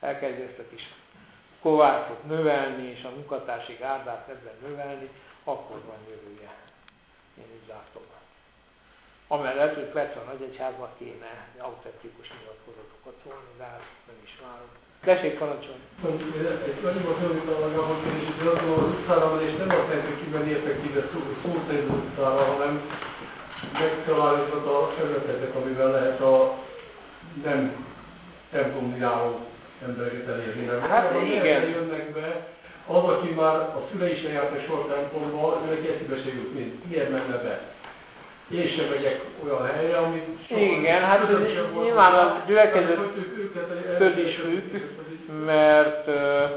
ezt a kis kovászot növelni, és a munkatársi gárdát ebben növelni, akkor van jövője. Én így látom. Amellett, hogy persze a nagyegyháznak kéne autentikus nyilatkozatokat szólni, de hát nem is várom. Tessék, parancsolni! Egy nagyon hasonlítanak, és az utcára, és nem azt lehet, hogy kimenni effektíve szó szerint az utcára, hanem megtaláljuk a területeket, amivel lehet a nem templomni álló embereket elérni. Hát igen. Jönnek be, az, aki már a szülei se járt a sor templomba, őnek eszébe se jut, mint ilyen menne be. Én sem megyek olyan helyre, ami... Igen, hát nyilván a gyülekezettől is függ, mert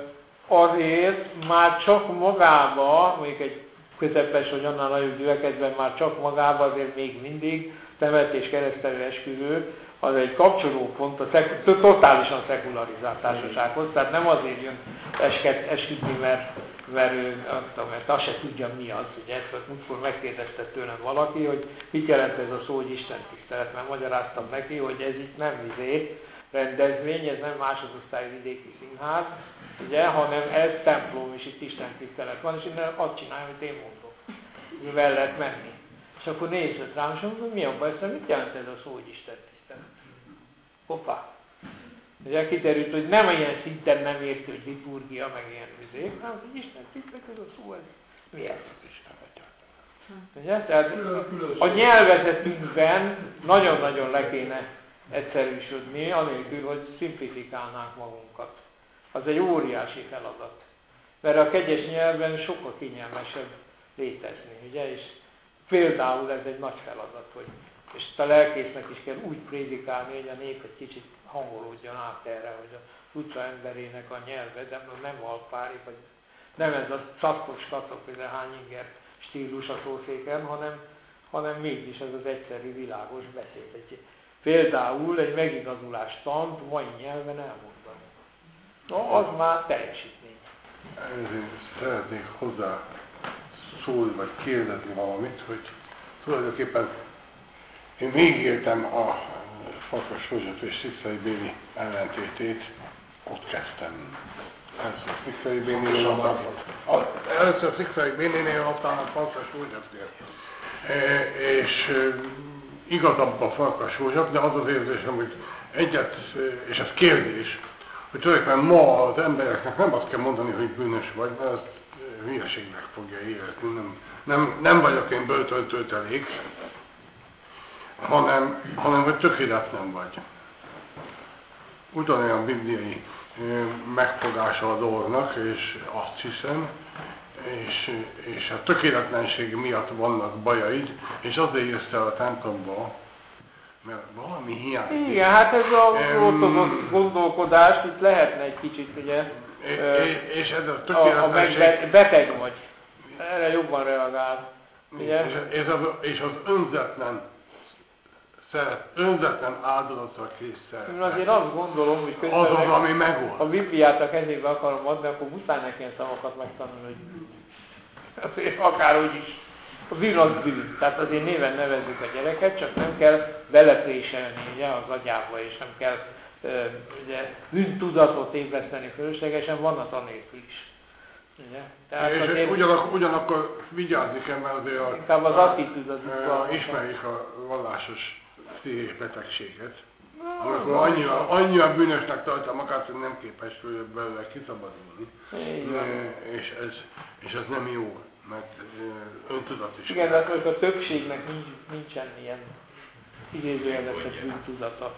azért már csak magába, mondjuk egy közepes vagy annál nagyobb gyülekezetben már csak magába azért még mindig temetés keresztelő esküvő, az egy kapcsolópont a totálisan szekularizált társasághoz, tehát nem azért jön esküdni, mert azt se tudja mi az, ugye, ezt múltkor megkérdezte tőlem valaki, hogy mit jelent ez a szó, hogy Isten tisztelet, mert magyaráztam neki, hogy ez itt nem rendezvény, ez nem másodosztályú vidéki színház, ugye, hanem ez templom, és itt Isten tisztelet van, és innen azt csinálja, amit én mondok, mivel lehet menni. És akkor nézett rám, és mondom, mi a baj, mit jelent ez a szó, hogy Isten tisztelet? Hoppá! Ugye kiderült, hogy nem ilyen szinten nem értő, hogy liturgia, meg ilyen vizék, hanem hogy Isten tisztelet, ez a szó, ez mi ez? Ugye? Tehát a nyelvezetünkben nagyon-nagyon le kéne egyszerűsödni, anélkül, hogy szimplifikálnánk magunkat. Az egy óriási feladat. Mert a kegyes nyelven sokkal kényelmesebb létezni, ugye? És például ez egy nagy feladat, hogy És a lelkésznek is kell úgy prédikálni, hogy a nép egy kicsit hangolódjon át erre, hogy az utca emberének a nyelve, de nem alpári, vagy nem ez a szaszkos kacok, hogy hány inger stílus a szószéken, hanem mégis ez az egyszerű, világos beszéd. Például egy megigazulástant mai nyelven elmondani. No, az már teljesítmény. Ezért szeretnék hozzá szólni, vagy kérdezni valamit, hogy tulajdonképpen én végigéltem a Farkas József és Szikszai Béli ellentétét, ott kezdtem. Először Szikszai Bélinél, aztán a Farkas Józsefnél. És igazabb a Farkas József, de az az érzésem, hogy és ez kérdés, hogy tulajdonképpen ma az embereknek nem azt kell mondani, hogy bűnös vagy, mert ezt hülyeségnek fogja érezni. Nem vagyok én börtöntöltelék, hanem hogy tökéletlen vagy. Ugyanolyan bibliai megfogása a dolgnak, és azt hiszem, és a tökéletlenség miatt vannak bajaid, és azért jössz el a templomba, mert valami hiányzik. Igen, hát ez a ortodox gondolkodás, itt lehetne egy kicsit, ugye, és ez a tökéletlenség... beteg vagy. Erre jobban reagál. Ugye? És az önzetlen áldozatra kész szeretet. Én azért azt gondolom, hogy az az, ami megold. Ha a Bibliát a kezébe akarom adni, akkor muszáj neki ilyen szavakat megtanulni, hogy akárhogy is. A bűn az bűn. Tehát azért néven nevezzük a gyereket, csak nem kell belepréselni ugye, az agyába, és nem kell ugye, bűntudatot ébreszteni fölöslegesen, van a tanélkül is. Ugye? Tehát és azért, ugyanakkor vigyázni kell, mert azért inkább az attitűd az ismerjük a vallásos betegséget. Amikor annyira bűnösnek tartja magát, hogy nem képes belőle kiszabadulni. És ez nem jó, mert öntudat is. Igen, de a többségnek nincsen ilyen idézőjelesen bűntudata.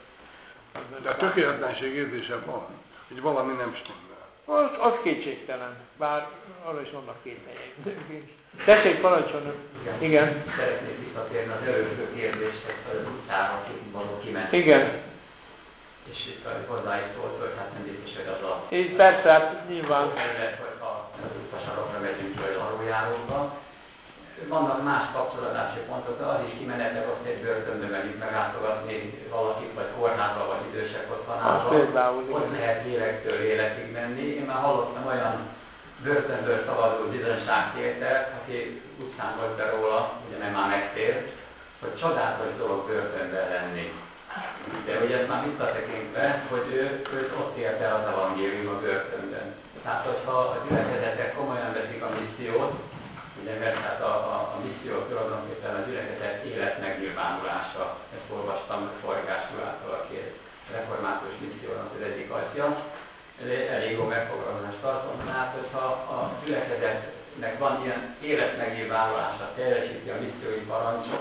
De a tökéletlenség érzése van, hogy valami nem stimmel. Az kétségtelen, bár arra is vannak kételjeim. Tessék, parancsolni. Igen. Szeretnék visszatérni az előző kérdéshez, az utcára való kimenni. Igen. És itt hozzá is szólt, hogy hát nem biztos, hogy az a... Így persze, hát nyilván. Mert, hogy az utcasarokra megyünk, vagy aluljárókba. Vannak más kapcsolódási pontok, de az is kimenetek, azt egy börtönbe megyünk meglátogatni valakit, vagy kórházba, vagy idősek otthonában. Ott lehet lélektől életig menni. Én már hallottam olyan börtönből szabaduló bizonyságtételt, aki utcán volt be róla, ugye nem már megtért, hogy csodálatos dolog börtönben lenni. De ugye ezt már visszatekintve, hogy őt ott ért el az evangélium a börtönben. Tehát, hogyha a gyülekezetek komolyan veszik a missziót, ugye, mert hát a misszió tulajdonképpen a gyülekezet élet megnyilvánulása. Ezt olvastam Forgás Gyulától, aki református missziónak az egyik atya. Elég jó megfogalmazást tartom, tehát hogyha a gyülekezetnek van ilyen életmegnyilvánulása, teljesíti a missziói parancsot,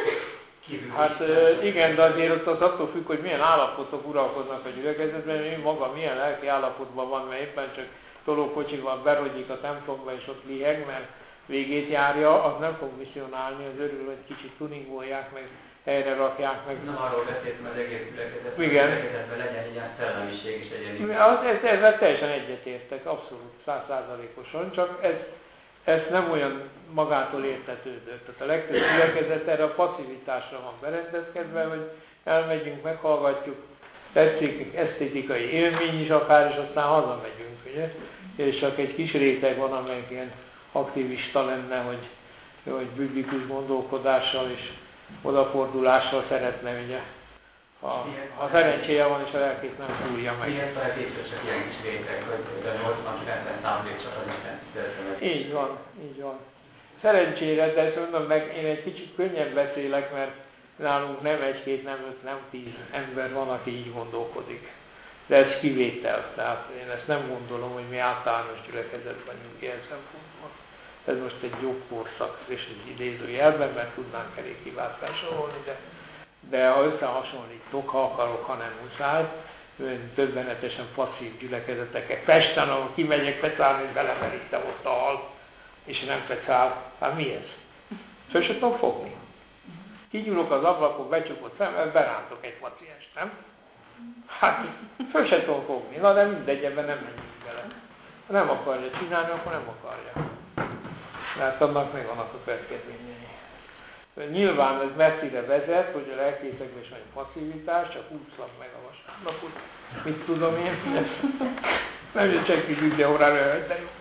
hát igen, de azért ott az attól függ, hogy milyen állapotok uralkodnak a gyülekezetben, ő maga milyen lelki állapotban van, mert éppen csak tolókocsival berogyik a templomba és ott liheg, mert végét járja, az nem fog misszionálni, az örül, hogy kicsit tuningolják meg, helyre rakják meg. Nem arról beszéltem az egész gyülekezetben legyen ilyen szellemiség és egyen. Ezzel teljesen egyetértek, abszolút, 100%-osan, csak ez nem olyan magától értetődő. Tehát a legtöbb gyülekezet erre a passzivitásra van berendezkedve, hogy elmegyünk, meghallgatjuk, tetszik, esztétikai élmény is akár, és aztán hazamegyünk, ugye? És csak egy kis réteg van, amelyik ilyen aktivista lenne, hogy biblikus gondolkodással és odafordulással szeretne, ugye, ha szerencséje van és a lelkét nem fúrja meg. Miért a lelkészről csak ilyen kis réteg, hogy a 80-90% csak az Isten tiszteletre. Így van, így van. Szerencsére, de ezt mondom meg, én egy kicsit könnyen beszélek, mert nálunk nem 1, 2, nem 5, nem 10 ember van, aki így gondolkodik. De ez kivétel, tehát én ezt nem gondolom, hogy mi általános gyülekezet vagyunk ilyen szempontból. Ez most egy jó korszak, és egy idézőjelben, mert tudnánk elég hibát felsorolni, de ha összehasonlítok, ha akarok, ha nem muszáj, többenetesen passzív gyülekezeteket. Pesten, ahol kimegyek pecálni, és belemerítem ott a hal, és nem pecál. Hát mi ez? Föl sem tudom fogni. kinyúlok az ablakon, becsukott szemmel, berántok egy paciens, nem? Hát, föl se tudom fogni, na de mindegy, ebben nem menjünk bele. Ha nem akarja csinálni, akkor nem akarja. Mert annak meg vannak a következményei. Nyilván ez messzire vezet, hogy a lelkészekben is van egy passzivitás, csak úszlak meg a vasárnapot. Mit tudom én? Nem jön senki videóra, de jó.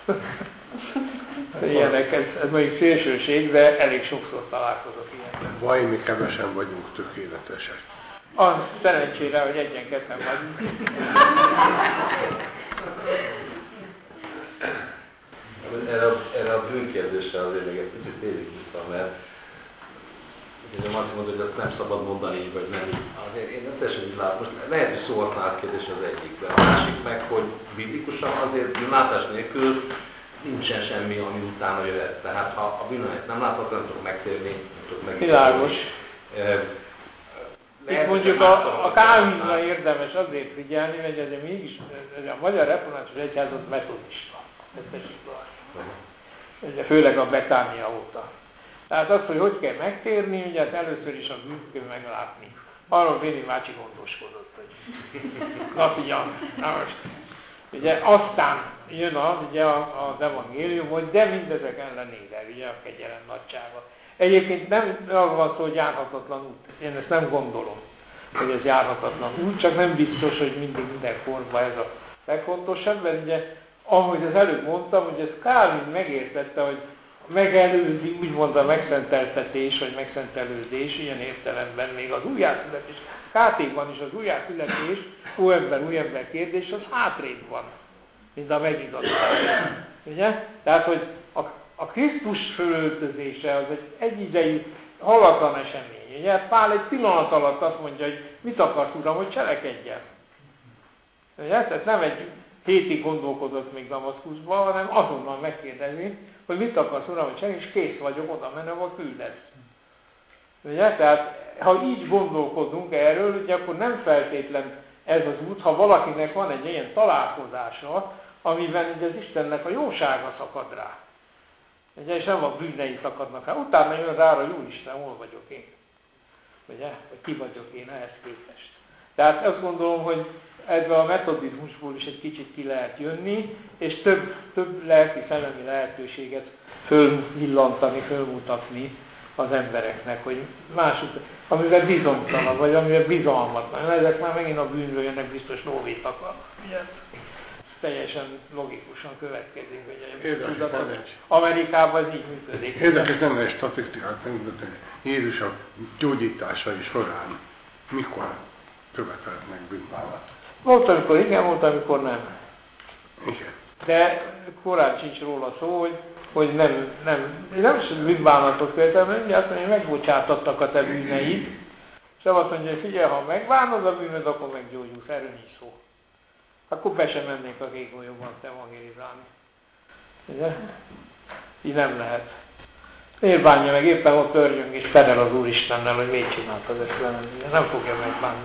Ilyenek, ez mondjuk szélsőség, de elég sokszor találkozok ilyen. Vaj, mi kevesen vagyunk tökéletesek. Az szerencsére, hogy egyen-ketten vagyunk. Erre a bűnkérdésre azért még egy picit térjük vissza, mert ugye azt mondod, hogy ezt nem szabad mondani, vagy nem. Azért én nem teljesen így látom. Most lehet, hogy szóhasználat kérdés az egyik, de a másik meg, hogy biblikusan azért bűnlátás nélkül nincsen semmi, ami utána jöhet. Tehát ha a bűnöket nem látod, nem tudok megtérni, nem tudok megtérni. Világos. Itt mondjuk a Kálvinra érdemes azért figyelni, hogy ez mégis a Magyar Református Egyházat metodista. Főleg a Betánia óta. Tehát az, hogy kell megtérni, ugye hát először is a bűnt kell meglátni. Arról Béni bácsi gondoskodott, hogy na figyelj, na most. Ugye aztán jön ugye az evangélium, hogy de mindezek ellenére, ugye a kegyelem nagysága. Egyébként nem az van szó, hogy járhatatlan út. Én ezt nem gondolom, hogy ez járhatatlan út, csak nem biztos, hogy mindig minden korban ez a legfontosabb, mert ugye, ahogy az előbb mondtam, hogy ez Kálvin megértette, hogy megelőzi, úgymond a megszenteltetés, vagy megszentelődés, ilyen értelemben még az újjászületés. KT-ban is az újjászületés, új ember kérdés, az hátrébb van, mint a megigazulás. Ugye? Tehát, hogy a Krisztus fölöltözése az egy egyidejű halatlan esemény. Ugye? Pál egy pillanat alatt azt mondja, hogy mit akarsz, Uram, hogy cselekedjen. Ugye? Tehát nem egy hétig gondolkodott még Damaszkuszban, hanem azonnal megkérdezi, hogy mit akarsz, Uram, hogy cselekedjen, és kész vagyok, oda mennem, ahol küldesz. Ugye? Tehát, ha így gondolkodunk erről, ugye akkor nem feltétlen ez az út, ha valakinek van egy ilyen találkozása, amiben ugye az Istennek a jósága szakad rá. Ugye, és nem a bűnei szakadnak rá. Utána jön rá, hogy Úristen, hol vagyok én? Ugye? Vagy ki vagyok én ehhez képest. Tehát azt gondolom, hogy ebből a metodizmusból is egy kicsit ki lehet jönni, és több lelki-szellemi lehetőséget fölvillantani, fölmutatni az embereknek, hogy amivel bizonytalan, vagy amivel bizalmatlan. Ezek már megint a bűnről jönnek, biztos lóvét akarnak. Ugye? Teljesen logikusan következik, hogy Amerikában ez így működik. Érdekes lenne egy statisztikát megmutatni. Jézus a gyógyításai során mikor követelt meg bűnbánat? Volt, amikor igen, volt, amikor nem. Igen. De korán sincs róla szó, hogy nem is bűnbánatot követel, mert ugye azt mondja, hogy megbocsátottak a te bűneid, és azt mondja, hogy figyelj, ha megbánod a bűnöd, akkor meggyógyulsz, erről nincs szó. Akkor be sem mennék a Kékgolyóban evangelizálni. Ugye? Így nem lehet. Miért bánja meg? Éppen ott törjünk és terel az Úristennel, hogy miért csináltad ezt velem. Nem fogja megbánni.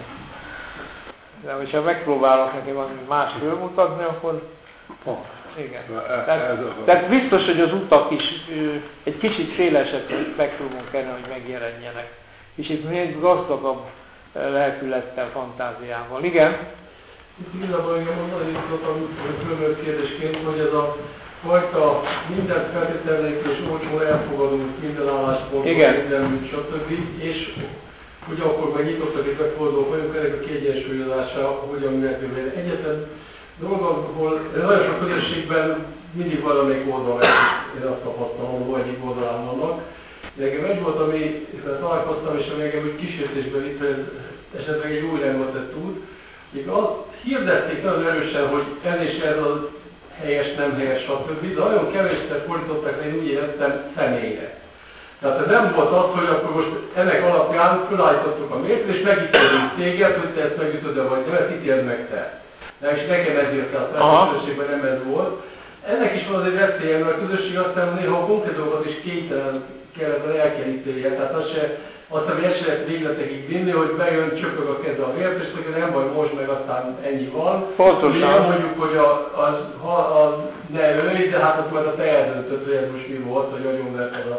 De hogyha megpróbálok neki valami más fölmutatni, akkor igen. Tehát biztos, hogy az utak is egy kicsit szélesebb spektrumon kellene, hogy megjelenjenek. És itt még gazdagabb lelkülettel, fantáziával. Igen? Itt igazából engem mondani jutottam fölmerült kérdésként, hogy ez a fajta mindent feltételnek és olcsón elfogadunk, minden álláspontot, minden műt, stb. És ugyanakkor megnyitottak és megforduló vagyunk, ennek a kiegyensúlyozása hogyan működik. Egyetlen dolog, ahol nagyon sok közösségben mindig valamelyik oldal lesz, én azt tapasztalom, hogy egyik oldalán vannak. Nekem egy volt, ami találkoztam, és ami engem úgy kísértésben itt, hogy esetleg egy új rendeletet tud. Még azt hirdették nagyon erősen, hogy ez és ez az helyes, nem helyes, stb. De nagyon kevésszer fordították, én úgy éreztem személyre. Tehát ez nem volt az, hogy akkor most ennek alapján felállítottuk a mértet, és megítélünk téged, hogy te ezt megütöd-e vagy nem, ezt ítéld meg te. De és nekem ezért a közösségben nem ez volt. Ennek is van az egy veszélye, mert a közösség aztán néha a konkrét dolgokat is kénytelen kellett el kell ítélje. Tehát azt ami esetleg végletekig vinni, hogy bejön, csöpög a keze a vért, és nem baj, most meg aztán ennyi van. Pontosan. Nem mondjuk, hogy ne ölj, de hát ott majd a te eldöntött, hogy ez most mi volt, hogy agyon verted a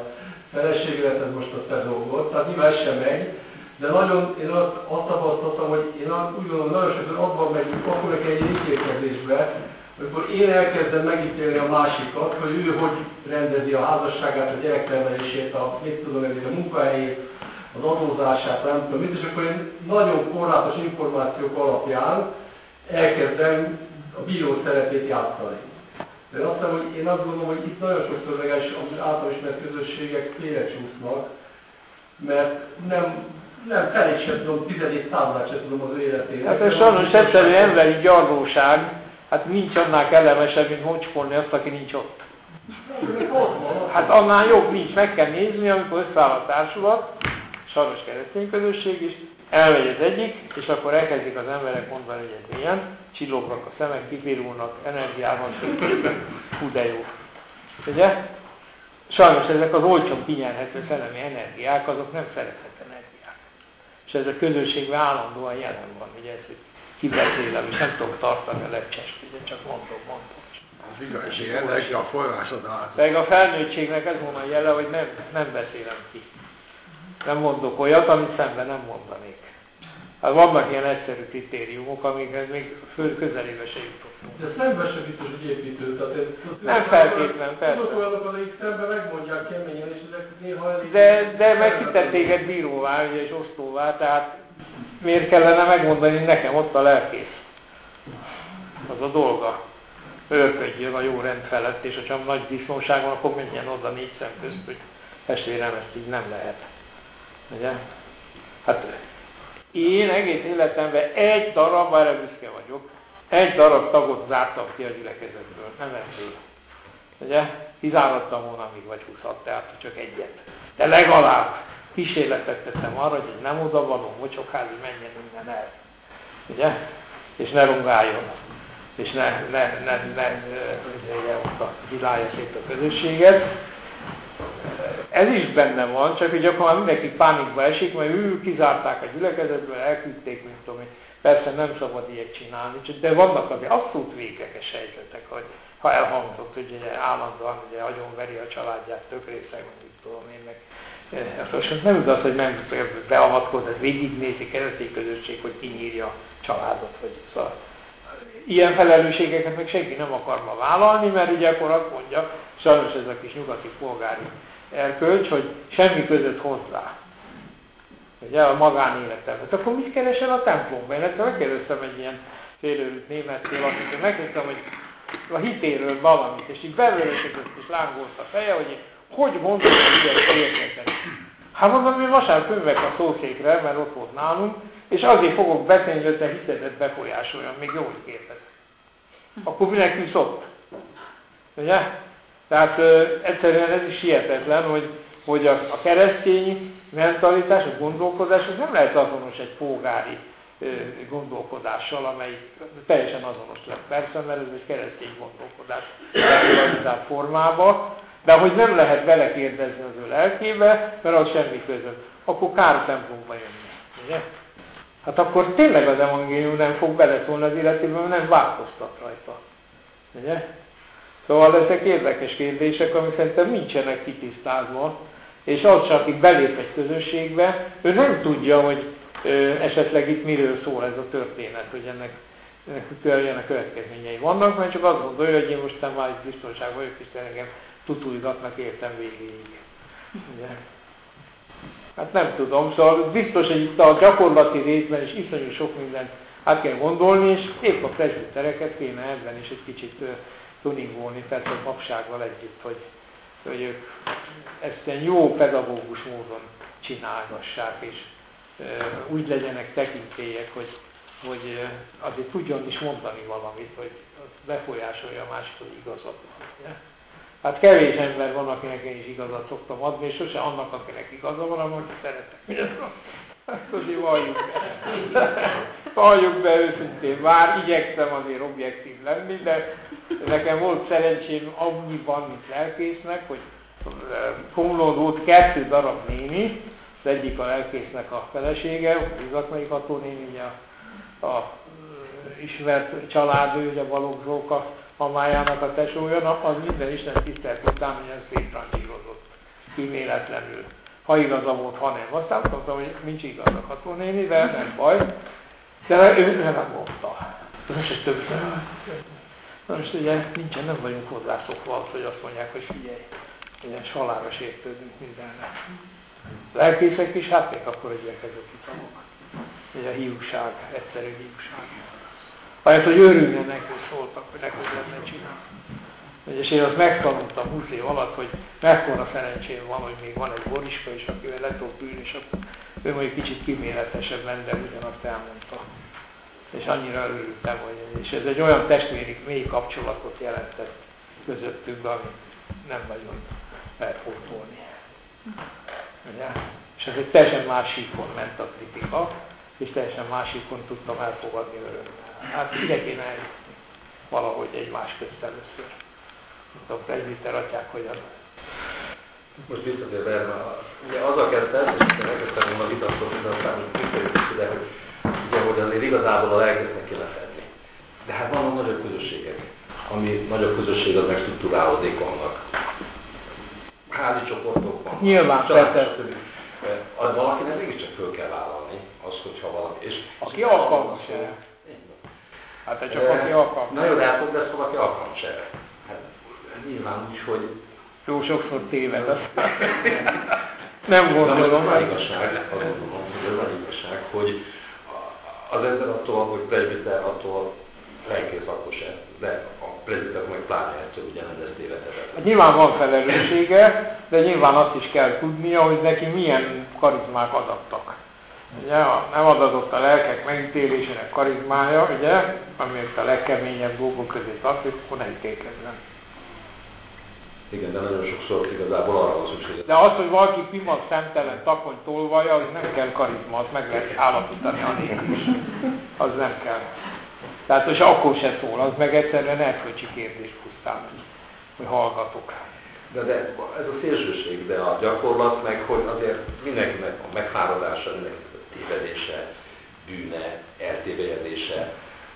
felesége lett, ez most a te dolgod, tehát nyilván ez sem megy, de nagyon, én azt tapasztaltam, hogy én úgy gondolom, nagyon sokszor abban megyünk, akkor nekem egy ítélkezésbe, amikor én elkezdem megítélni a másikat, hogy ő hogy rendezi a házasságát, a gyereknevelését, a munkahelyét, az adózását, nem tudom mit, és akkor én nagyon korlátos információk alapján elkezdem a bíró szerepét játszani. De én azt gondolom, hogy itt nagyon sokszor legalábbis az által ismert közösségek félrecsúsznak, mert nem felé sem tudom, tizedik számlát sem tudom az életének. Hát ez sajnos egyszerű emberi gyarlóság, hát nincs annál kellemesebb, mint mocskolni azt, aki nincs ott. Hát annál jobb nincs, meg kell nézni, amikor összeáll a társulat, sajnos keresztény közösség is, elmegy az egyik, és akkor elkezdik az emberek mondani, hogy ez milyen, csillognak a szemek, kipirulnak, energiában, hú de jó. Ugye? Sajnos ezek az olcsón kinyerhető szellemi energiák, azok nem szeretett energiák. És ez a közösségben állandóan jelen van, ugye ez, hogy kibeszélem, és nem tudok tartani a lepcsest, ugye csak mondom. Az igazi energia forrásod át. Meg a felnőttségnek ez volna a jele, hogy nem beszélem ki. Nem mondok olyat, amit szemben nem mondanék. Hát vannak ilyen egyszerű kritériumok, amikhez még közelébe se jutottunk. De szemben se biztos, hogy építő. Nem feltétlen, persze. Tudok olyanok, akik szemben megmondják keményen, és ezek néha... De megkitett téged bíróvá, ugye, és osztóvá, tehát miért kellene megmondani nekem ott a lelkész? Az a dolga. Őrködjön a jó rend felett, és ha nagy disznóság van, akkor menjen oda négy szem közt, hogy testvérem, ezt így nem lehet. Ugye? Hát én egész életemben egy darab, erre büszke vagyok, egy darab tagot zártam ki a gyülekezetből, nem ebből. Ugye? Kizárattam volna még vagy 20, tehát csak egyet. De legalább kísérletet tettem arra, hogy nem odavaló mocsokházi menjen minden el. Ugye? És ne rongáljon. És ne hidálja szét a közösséget. Ez is benne van, csak hogy akkor már mindenki pánikba esik, mert kizárták a gyülekezetből, elküldték, mint tudom én. Persze nem szabad ilyet csinálni, de vannak azért abszolút végleges helyzetek, hogy ha elhangzott, hogy ugye állandóan ugye agyonveri a családját, tök részeg, mit tudom én meg. Most nem igaz, hogy nem beavatkozott, végignézi keresztény közösség, hogy kinyírja a családot, vagy szóval. Ilyen felelősségeket meg senki nem akar ma vállalni, mert ugye akkor azt mondja, sajnos ez a kis nyugati polgári erkölcs, hogy semmi között hozzá. Ugye a magánéletemben. Akkor mit keresel a templomban? Én egyszer megkérdeztem egy ilyen félőrült németről, akit megkérdeztem, hogy a hitéről valamit, és így belőlesedett és lángolt a feje, hogy mondod, hogy ilyet érkezett. Hát mondom, hogy vasárnap ülök a szószékre, mert ott volt nálunk, és azért fogok beszélni, hogy te hitedet befolyásoljon, még jól kérdez. Akkor minek visz ott? Ugye? Tehát egyszerűen ez is hihetetlen, hogy a keresztény mentalitás, a gondolkodás, az nem lehet azonos egy polgári gondolkodással, amely teljesen azonos lett persze, mert ez egy keresztény gondolkodás legalizált formában, de hogy nem lehet belekérdezni az ő lelkébe, mert az semmi között. Akkor kár templomba jönni. Ugye? Hát akkor tényleg az evangélium nem fog beleszólni az életében, mert nem változtat rajta. Ugye? Szóval ezek érdekes kérdések, amik szerintem nincsenek kitisztázva, és az csak, aki belép egy közösségbe, ő nem tudja, hogy esetleg itt miről szól ez a történet, hogy ennek olyan következményei vannak, mert csak azt gondolja, hogy én most már itt biztonság vagyok, és engem tutulgatnak értem végéig. Ugye? Hát nem tudom, szóval biztos, hogy itt a gyakorlati részben is iszonyú sok mindent át kell gondolni, és épp a presbitereket kéne ebben is egy kicsit tuningolni, persze a papsággal együtt, hogy ők ezt ilyen jó pedagógus módon csinálgassák, és úgy legyenek tekintélyek, hogy azért tudjon is mondani valamit, hogy befolyásolja a másik, hogy igazat van. Hát kevés ember van, akinek én is igazat szoktam adni, és sose annak, akinek igaza van, amit szeretek. Hát azért valljuk be őszintén. Bár igyekszem azért objektív lenni, de nekem volt szerencsém annyiban, mint lelkésznek, hogy Komlón volt 2 darab néni, az egyik a lelkésznek a felesége, Bizakmai Kató néni, ugye a ismert család, ugye Balogh Zsóka mamájának a tesója, az minden Isten tisztelt után ilyen szétrangírozott kíméletlenül. Ha igaza volt, ha nem. Aztán mondtam, hogy nincs igaza Kató nénivel, nem baj, de ő nem mondta. Most egy többször. Most ugye nem vagyunk hozzászokva az, hogy azt mondják, hogy figyelj, ilyen salára sértődünk mindenre. Lelkészek is, hát még akkor egy gyülekezeti tagok. Ugye a hiúság, egyszerű hiúság. Ahelyett, hogy örüljenek, hogy szóltak, hogy nekünk lenne csinálni. És én azt megtanultam 20 év alatt, hogy mekkora szerencsém van, hogy még van egy Boriska is, akivel le tudok ülni, és akkor ő mondjuk kicsit kíméletesebben, de ugyanazt elmondta. És annyira örültem, hogy és ez egy olyan testvéri mély kapcsolatot jelentett közöttünk, amit nem nagyon lehet pótolni. És ez egy teljesen más síkon ment a kritika, és teljesen más síkon tudtam elfogadni örömmel. Hát ide kéne eljutni valahogy egymás közt először. Tudom, presbiter atyák hogyan. Most visszatérve erre, ugye azzal kezdtem, és elkezdtem volna vitatkozni, de aztán visszajöttünk ide, hogy azért igazából a lelkésznek kéne fedni. De hát vannak nagyobb közösségek, ami nagyobb közösség az meg struktúrálódik vannak. Házi csoportok vannak. Nyilván, persze. Az valakinek mégiscsak föl kell vállalni, az, hogyha valaki... És aki alkalmas erre. Hát te csak aki alkalmas. Na jó, de hát lesz valaki alkalmas erre. Hát nyilván úgy, hogy... Jó, sokszor téved azt. Nem gondolom. Az nagy igazság, hogy az ember attól, hogy presbiter, attól lelkész akkor sem, de a presbiter meg pláne ettől ugyanez tévedhetetlen. Hát nyilván van felelőssége, de nyilván azt is kell tudnia, hogy neki milyen karizmák adattak. Ugye, ha nem adatott a lelkek megítélésének karizmája, ugye, amit a legkeményebb dolgok közé tartozik, akkor ne ítélkezzen. Igen, de nagyon sokszor igazából arra van szükség. De az, hogy valaki pimasz, szemtelen, takony tolvaja, az nem kell karizma, azt meg lehet állapítani anélkül is. Az nem kell. Tehát, és akkor se szól, az meg egyszerűen erkölcsi kérdés pusztán, hogy hallgatok. De ez a szélsőség, de a gyakorlat meg, hogy azért mindenkinek a megfáradása, mindenkinek a tévedése, bűne, eltévejezése.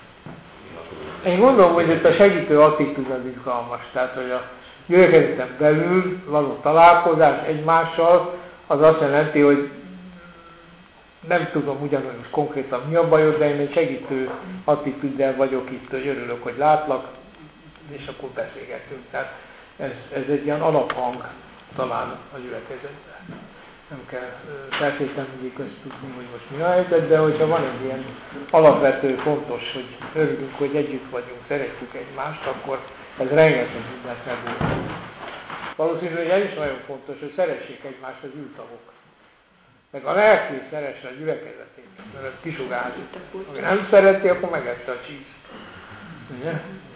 Én gondolom, hogy itt a segítő attitűd az izgalmas, tehát, hogy a gyülekezeten belül való találkozás egymással, az azt jelenti, hogy nem tudom ugyanúgy most konkrétan mi a bajod, de én egy segítő attitűddel vagyok itt, hogy örülök, hogy látlak, és akkor beszélgetünk. Tehát ez egy ilyen alaphang talán a gyülekezetben. Nem kell feltétlenül köztudni, hogy most mi a helyzet, de hogyha van egy ilyen alapvető fontos, hogy örülünk, hogy együtt vagyunk, szeretjük egymást, akkor ez rengeteg mindent megold. Valószínűleg ez is nagyon fontos, hogy szeressék egymást az ültagok. Meg a lelkész szeresse a gyülekezetét, mert ez kisugázik. Aki nem szereti, akkor megette a csíz. Ugye?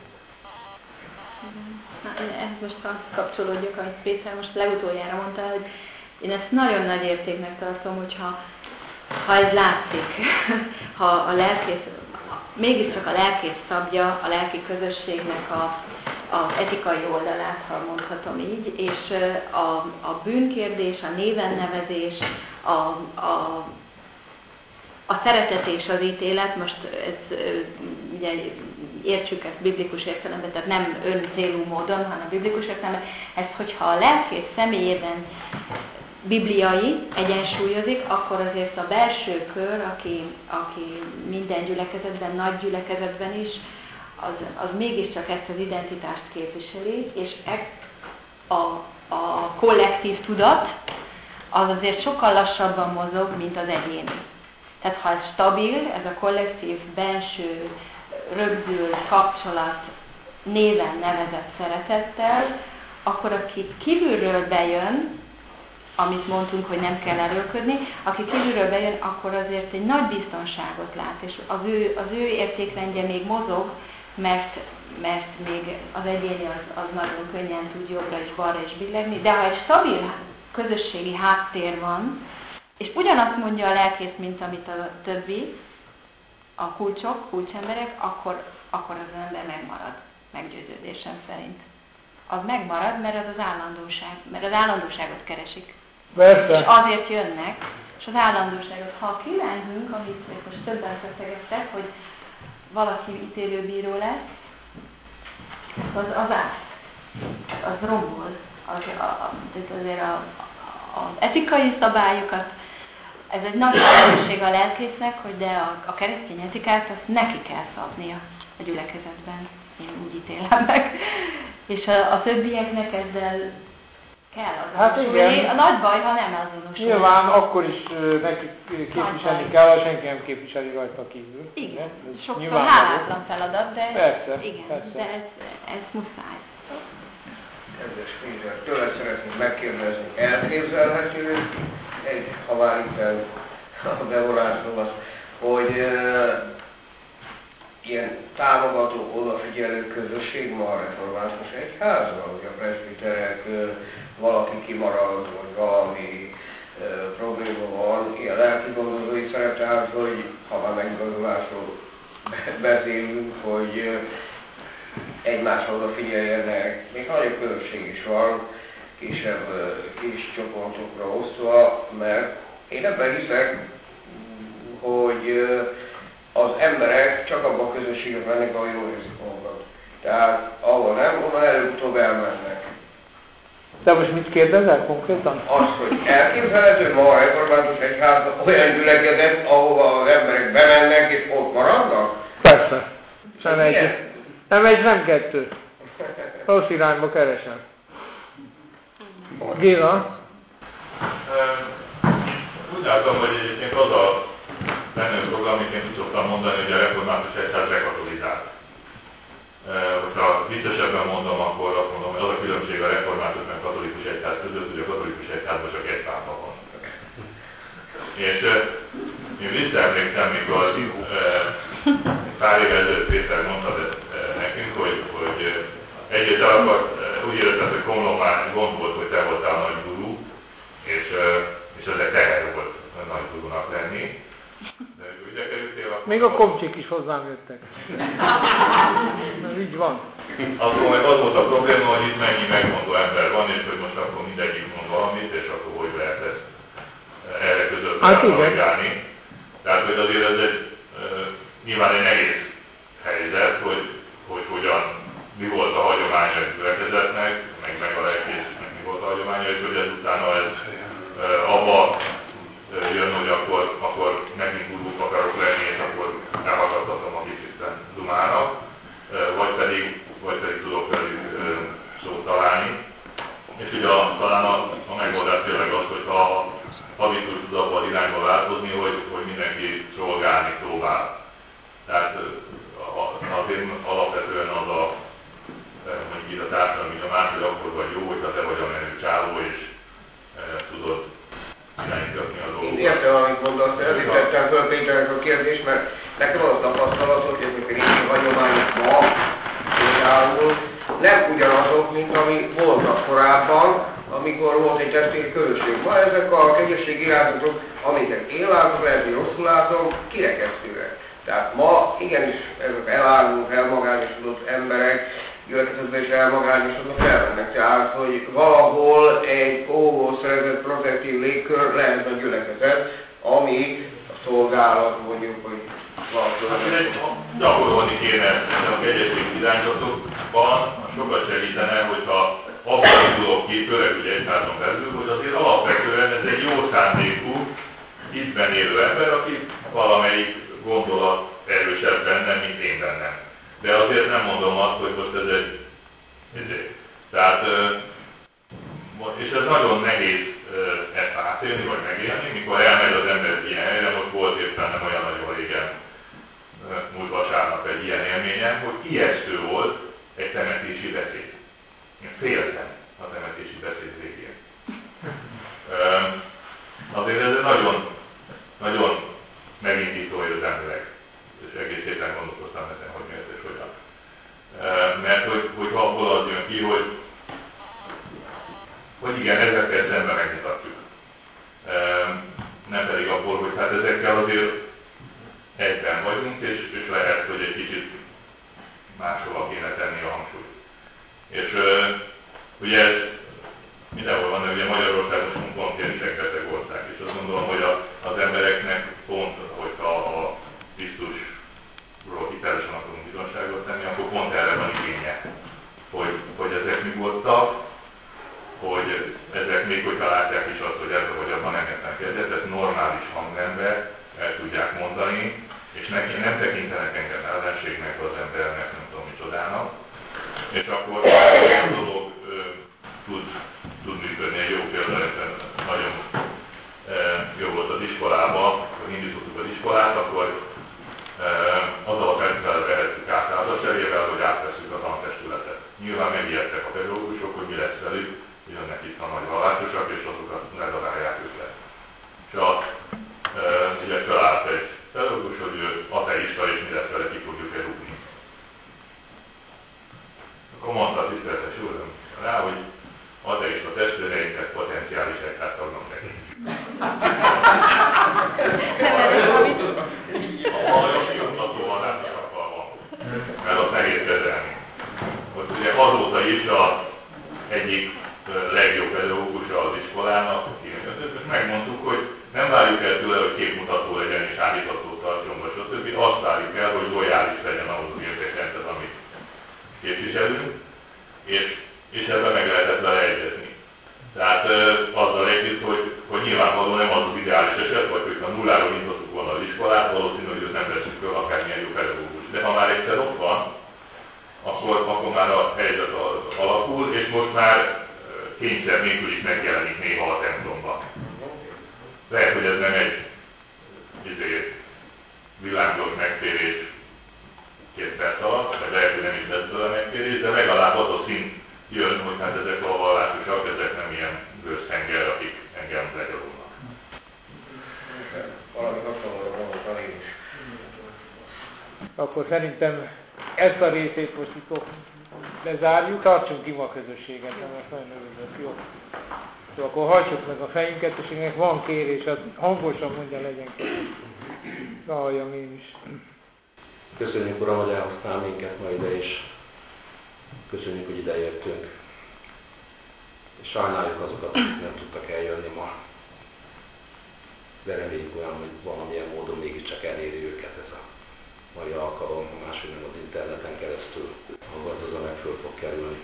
Ez most kapcsolódjuk, amit Péter most legutoljára mondta, hogy én ezt nagyon nagy értéknek tartom, hogyha ez látszik, ha a lelkész, mégiscsak a lelkész szabja a lelki közösségnek az etikai oldalát, ha mondhatom így, és a bűnkérdés, a névennevezés, a szeretet és az ítélet, most ez, ugye értsük ezt biblikus értelemben, tehát nem öncélú módon, hanem biblikus értelemben, ezt, hogyha a lelkész személyében bibliai egyensúlyozik, akkor azért a belső kör, aki minden gyülekezetben, nagy gyülekezetben is, az mégiscsak ezt az identitást képviseli, és a kollektív tudat az azért sokkal lassabban mozog, mint az egyéni. Tehát ha ez stabil, ez a kollektív belső rögzült kapcsolat néven nevezett szeretettel, akkor aki kívülről bejön, amit mondtunk, hogy nem kell erőlködni, aki kívülről bejön, akkor azért egy nagy biztonságot lát, és az ő értékrendje még mozog, mert még az egyéni az nagyon könnyen tud jobbra és balra is billegni, de ha egy stabil közösségi háttér van, és ugyanazt mondja a lelkész, mint amit a többi, a kulcsemberek, akkor az ember megmarad, meggyőződésem szerint. Az megmarad, mert az állandóság, mert az állandóságot keresik. Persze. És azért jönnek, és az állandóságot. Ha kilengünk, amit még most többen feszegettek, hogy valaki ítélőbíró lesz, az árt, az rombol. azért az etikai szabályokat, ez egy nagy felelősség a lelkésznek, hogy de a keresztény etikát azt neki kell szabnia a gyülekezetben. Én úgy ítélem meg. És a többieknek ezzel kell azonosulni. Hát igen. A nagy baj, ha nem azonosul. Nyilván akkor is neki képviselni kell, ha senki nem képviseli rajta kívül. Igen, sokszor hálátlan feladat, de persze, igen, persze. De ez muszáj. Kedves Péter, tőle szeretnék megkérdezni, elképzelhető ha már itt a bevonásról, hogy ilyen támogató, odafigyelő közösség ma a református egyházban, hogy a presbiterek valaki kimarad, vagy valami probléma van, ilyen lelki gondozói szerep, tehát, hogy ha már megigazolásról beszélünk, hogy egymásra odafigyeljenek, még nagyobb közösség is van, kisebb kis csoportokra osztva, mert én ebben hiszek, hogy az emberek csak abban a közösségben mennek, ahol jól érzik magukat. Tehát ahol nem, onnan előbb-utóbb elmennek. De most mit kérdezel konkrétan? Az, hogy elképzelhető ma a református egyházban olyan gyülekezet, ahova az emberek bemennek és ott maradnak? Persze. Nem egy, nem kettő. Rossz irányba keresem. Géla? Úgy látom, hogy egyébként az a bennő dolog, amit én úgy szoktam mondani, hogy a református egyház rekatolizált. Hogyha viccesebben mondom, akkor azt mondom, hogy az a különbség a református meg katolikus egyház között, hogy a katolikus egyházban csak egy pápa van. És én visszaemlékszem, mikor pár évvel ezelőtt Péter mondta nekünk, hogy egyrészt úgy éreztem, hogy Komlón már gond volt, hogy te voltál nagy gurú, és ezek teher volt nagy gurúnak lenni. De ugye kerültél akkor... Még a komcsik is hozzám jöttek. Így van. Akkor meg az volt a probléma, hogy itt mennyi megmondó ember van, és hogy most akkor mindegyik mond valamit, és akkor hogy lehet ezt erre közöttre navigálni. Tehát, hogy azért ez egy nyilván egy nehéz helyzet, hogy hogyan, mi volt a hagyománya a gyülekezetnek, meg a lelkésznek mi volt a hagyománya, és hogy utána ez abba jön, hogy akkor megint gurúk akarok lenni, és akkor elhallgattatom a kicsit dumának, vagy pedig tudok velük szót találni. És ugye talán a megoldás tényleg az, hogy ha a habitus tud abban az irányba változni, hogy mindenki szolgálni próbál. Tehát azért alapvetően az mondjuk itt a társadalmi nyomás, hogy akkor vagy jó, hogyha te vagy a menő csávó, és tudod irányítani a dolgokat. Én értem, amit mondasz, ezért tettem föl Péternek a kérdést, mert nekem az a tapasztalatot, hogy ezek a régi hagyományok ma például nem ugyanazok, mint ami voltak korábban, amikor volt egy testvéri közösség. Ma ezek a kegyességi irányzatok, amiket én látok, lehet, hogy rosszul látom, kirekesztőek. Tehát ma igenis ezek eláruló, elmagányosodott emberek, gyülekezetben is elmagányosodnak elmennek. Tehát, hogy valahol egy óvó szerezett protektív légkör lehet a gyülekezet, ami a szolgálat, mondjuk, hogy valahol... Gyakorolni kéne a kegyességi irányzatokban, sokat segítene, hogyha abban indulok ki, főleg ugye egyházon belül, hogy azért alapvetően ez egy jó szándékú, hittben élő ember, aki valamelyik gondolat erősebb bennem, mint én bennem. De azért nem mondom azt, hogy most ez egy... Tehát, és ez nagyon nehéz ezt átélni, vagy megélni, mikor elmegy az ember egy ilyen helyre, most volt éppen nem olyan nagyon régen, múlt vasárnap egy ilyen élményem, hogy ijesztő volt egy temetési beszéd. Én féltem a temetési beszéd végén. Azért ez nagyon, nagyon megindító az emberek, és egész héten gondolkoztam ezen, hogy miért és hogyan. Mert hogy abból az jön ki, hogy igen, ezekkel szemben megmutatjuk. Nem pedig abból, hogy hát ezekkel azért egyben vagyunk, és lehet, hogy egy kicsit máshova kéne tenni a hangsúlyt. És ugye ez mindenhol van, de ugye Magyarországon pont ilyen isekbeteg ország, és azt gondolom, hogy az embereknek pont, hogyha a Krisztusról hitelesen akarunk bizonságot tenni, akkor pont erre van igénye, hogy ezek nyugodtak, ezek még hogyha látják is azt, hogy ebben vagy abban nem értenek egyet, tehát normális hangnemben el tudják mondani, és neki nem tekintenek engem ellenségnek, az embernek, nem tudom micsodának, és akkor olyan dolog tud működni. Egy jó példa, nagyon jó volt az iskolában, amikor indítottuk az iskolát, akkor azzal a feltétellel vehettük át házasságével, hogy átveszünk a tantestületet. Nyilván megijedtek a pedagógusok, hogy mi lesz velük, jönnek itt a nagy vallásosak, és azokat ledarálják őket. És ugye felállt egy pedagógus, hogy ő ateista, és mi lesz vele, ki fogjuk elrúgni. Akkor mondta a tiszteletes úr rá, hogy ateista testvéreinket potenciális egyháztagnak nekik. A valami kioktatóval nem sokkal van, mert azt nehéz kezelni. Most ugye azóta is az egyik legjobb pedagógusa az iskolának, megmondtuk, hogy nem várjuk el tőle, hogy képmutató legyen és állítható tartson, vagy stb. Azt várjuk el, hogy lojális legyen ahhoz az érdekrendet, amit képviselünk, és ebben meg lehetett vele egyezni. Tehát azzal együtt, hogy nyilvánvalóan nem az az ideális eset, vagy hogyha nulláról nyitottuk volna az iskolát, valószínű, hogy őt nem veszünk föl akármilyen jó pedagógus. De ha már egyszer ott van, akkor már a helyzet alakul, és most már kényszer nélkül is megjelenik néha a templomban. Lehet, hogy ez nem egy világos megtérés 2 perc alatt, vagy lehet, hogy nem is lesz tőle megtérés, de legalább az a szint jön, hogy hát ezek a vallásosak, ezek nem ilyen gőztenger, akik engem legyalulnak. Valami hasonlóra mondtam én is. Akkor szerintem ezt a részét most itt lezárjuk, tartsunk ima közösséget, mert nagyon örülök, jó? Jó, akkor hajtsuk meg a fejünket, és ennek van kérés, az hangosan mondja, legyen kérés. Halljam én is. Köszönjük, Uram, hogy elhoztál minket ma ide, és köszönjük, hogy ide jöttünk. És sajnáljuk azokat, akik nem tudtak eljönni ma. De reméljük olyan, hogy valamilyen módon mégiscsak eléri őket ez a mai alkalom, máshogy nem az interneten keresztül, ahol az a meg föl fog kerülni.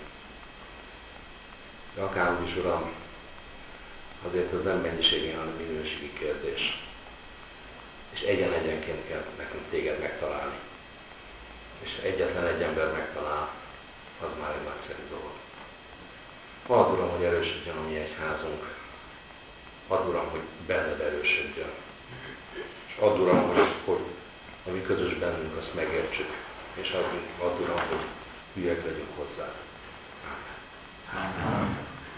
De akárhogy is, Uram, azért ez nem mennyiségi, hanem minőségi kérdés. És egyenként kell nekünk téged megtalálni. És egyetlen egy ember megtalál, az már egy nagyszerű dolog. Add, Uram, hogy erősödjön a mi egyházunk. Add, Uram, hogy benned erősödjön. És add, Uram, hogy ami közös bennünk, azt megértsük. És add, Uram, hogy hülyek legyünk hozzá. Amen.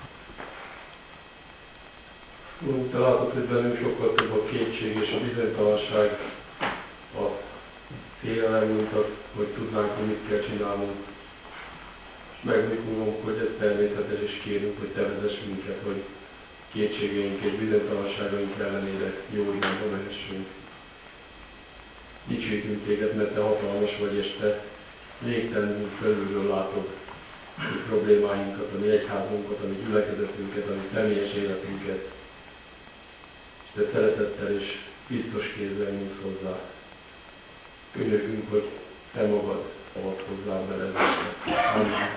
Úgy te látod, hogy bennünk sokkal több a kétség és a bizonytalanság, a félelem, mint az, hogy tudnánk, hogy mit kell csinálnunk. És megmondunk, hogy ez természetes, és kérünk, hogy te vezess minket, hogy kétségeink és bizonytalanságaink ellenére jó irányba mehessünk. Dicsőítünk téged, mert te hatalmas vagy, és te végtelenül felülről látod a problémáinkat, a mi egyházunkat, a mi gyülekezetünket, a mi személyes életünket. És te szeretettel és biztos kézzel nyúlsz hozzá. Könyörgünk, hogy te magad avatkozzál bele. Amen.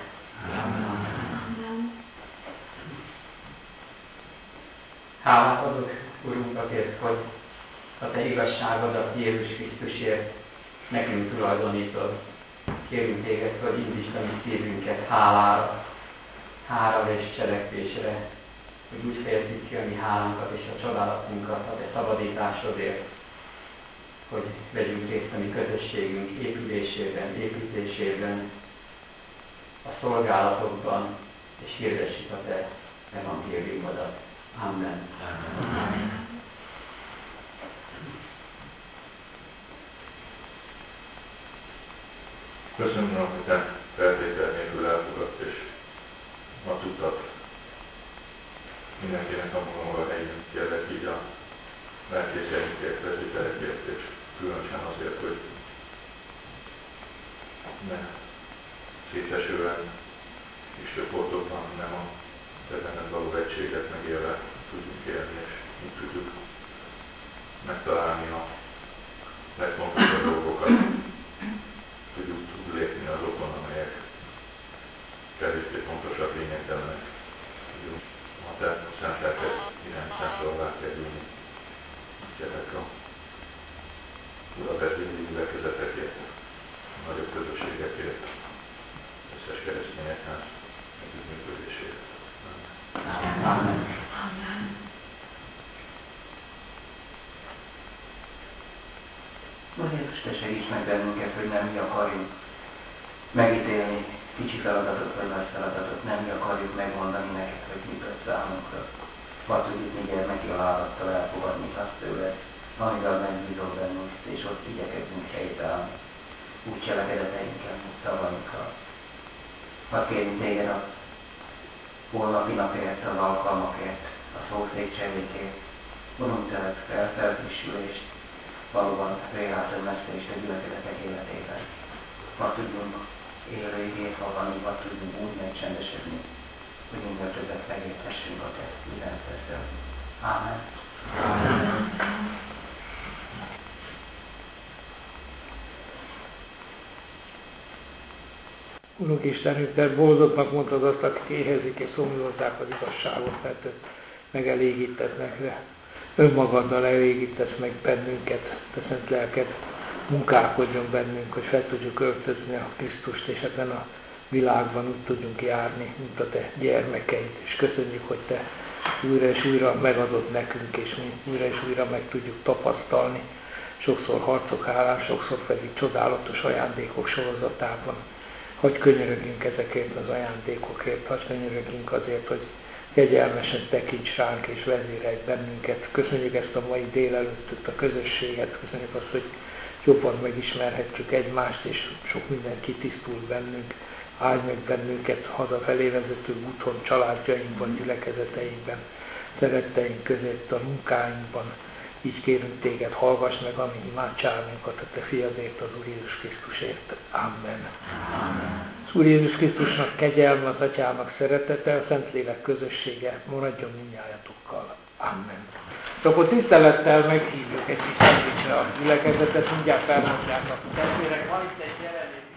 Hálát adok, Urunk, azért, hogy a te igazságodat Jézus Krisztusért nekünk tulajdonítod. Kérünk téged, hogy indítsd a mi szívünket hálára és cselekvésre, hogy úgy fejezzük ki a mi hálánkat és a csodálatunkat a te szabadításodért, hogy vegyünk részt a mi közösségünk épülésében, építésében, a szolgálatokban, és hirdessük a te evangéliumodat. Amen. Amen. Köszönöm, hogy te feltétel nélkül elfogadt, és ma tudtad mindenkinek a maga helyén kérlek így a lelkészeinkért, presbiterekért, és különösen azért, hogy ne szétesően és csoportokban, nem a te benned való egységet megélve tudjunk élni, és így tudjuk megtalálni a legfontosabb dolgokat. Tudjuk lépni azokon, amelyek kevésbé fontosak, lényegtelenek. Tudjunk a te szent lelked irányításra kerülni. Kérlek a budapesti gyülekezetekért, a nagyobb közösségekért, összes keresztényekhez együttműködésért. Amen. Úr Jézus, te segíts meg bennünket, hogy nem mi akarjuk megítélni kicsi feladatot vagy nagy feladatot, nem mi akarjuk megmondani neked, hogy mit ad számunkra. Ma tudjuk mi gyermeki halálattal elfogadni azt tőled, amivel megbízol bennünk, és ott igyekezzünk helytállni, úgy cselekedeteinkkel, mint szavainkkal. Hadd kérjünk téged a holnapi napért, az alkalmakért, a szószékcserékért, vonunk tőled felfrissülést, valóban réhátod mesztelést a gyülekezetek életében. Ma tudjunk élő igét hallani, ma tudjunk úgy megcsendesedni, hogy minél többet megérthessünk a te üzeneteddel. Ámen. Ámen. Urunk Istenünk, te boldognak mondtad azt, akik éhezik és szomjúzzák az igazságot, mert te megelégítetnek, de önmagaddal elégítesz meg bennünket, te szent lelked munkálkodjon bennünk, hogy fel tudjuk öltözni a Krisztust, és ebben a világban úgy tudjunk járni, mint a te gyermekeid. És köszönjük, hogy te újra és újra megadod nekünk, és mi újra és újra meg tudjuk tapasztalni, sokszor harcok hálán, sokszor pedig csodálatos ajándékok sorozatában. Hagy könyörögjünk ezekért az ajándékokért, hagy könyörögjünk azért, hogy kegyelmesen tekints ránk és vezérelj bennünket. Köszönjük ezt a mai délelőttöt, a közösséget, köszönjük azt, hogy jobban megismerhetjük egymást, és sok minden kitisztul bennünk. Áldj meg bennünket hazafelé vezető úton, családjainkban, gyülekezeteinkben, szeretteink között, a munkáinkban. Így kérünk téged, hallgass meg a mi imádságunkat, a te fiadért, az Úr Jézus Krisztusért. Amen. Az Úr Jézus Krisztusnak kegyelme, az Atyának szeretete, a Szentlélek közössége maradjon mindnyájatokkal. Amen. Akkor tisztelettel meghívjuk egy kis szendvicsre a gyülekezetet, mindjárt felmondják a testvérek, van itt egy jelenlét.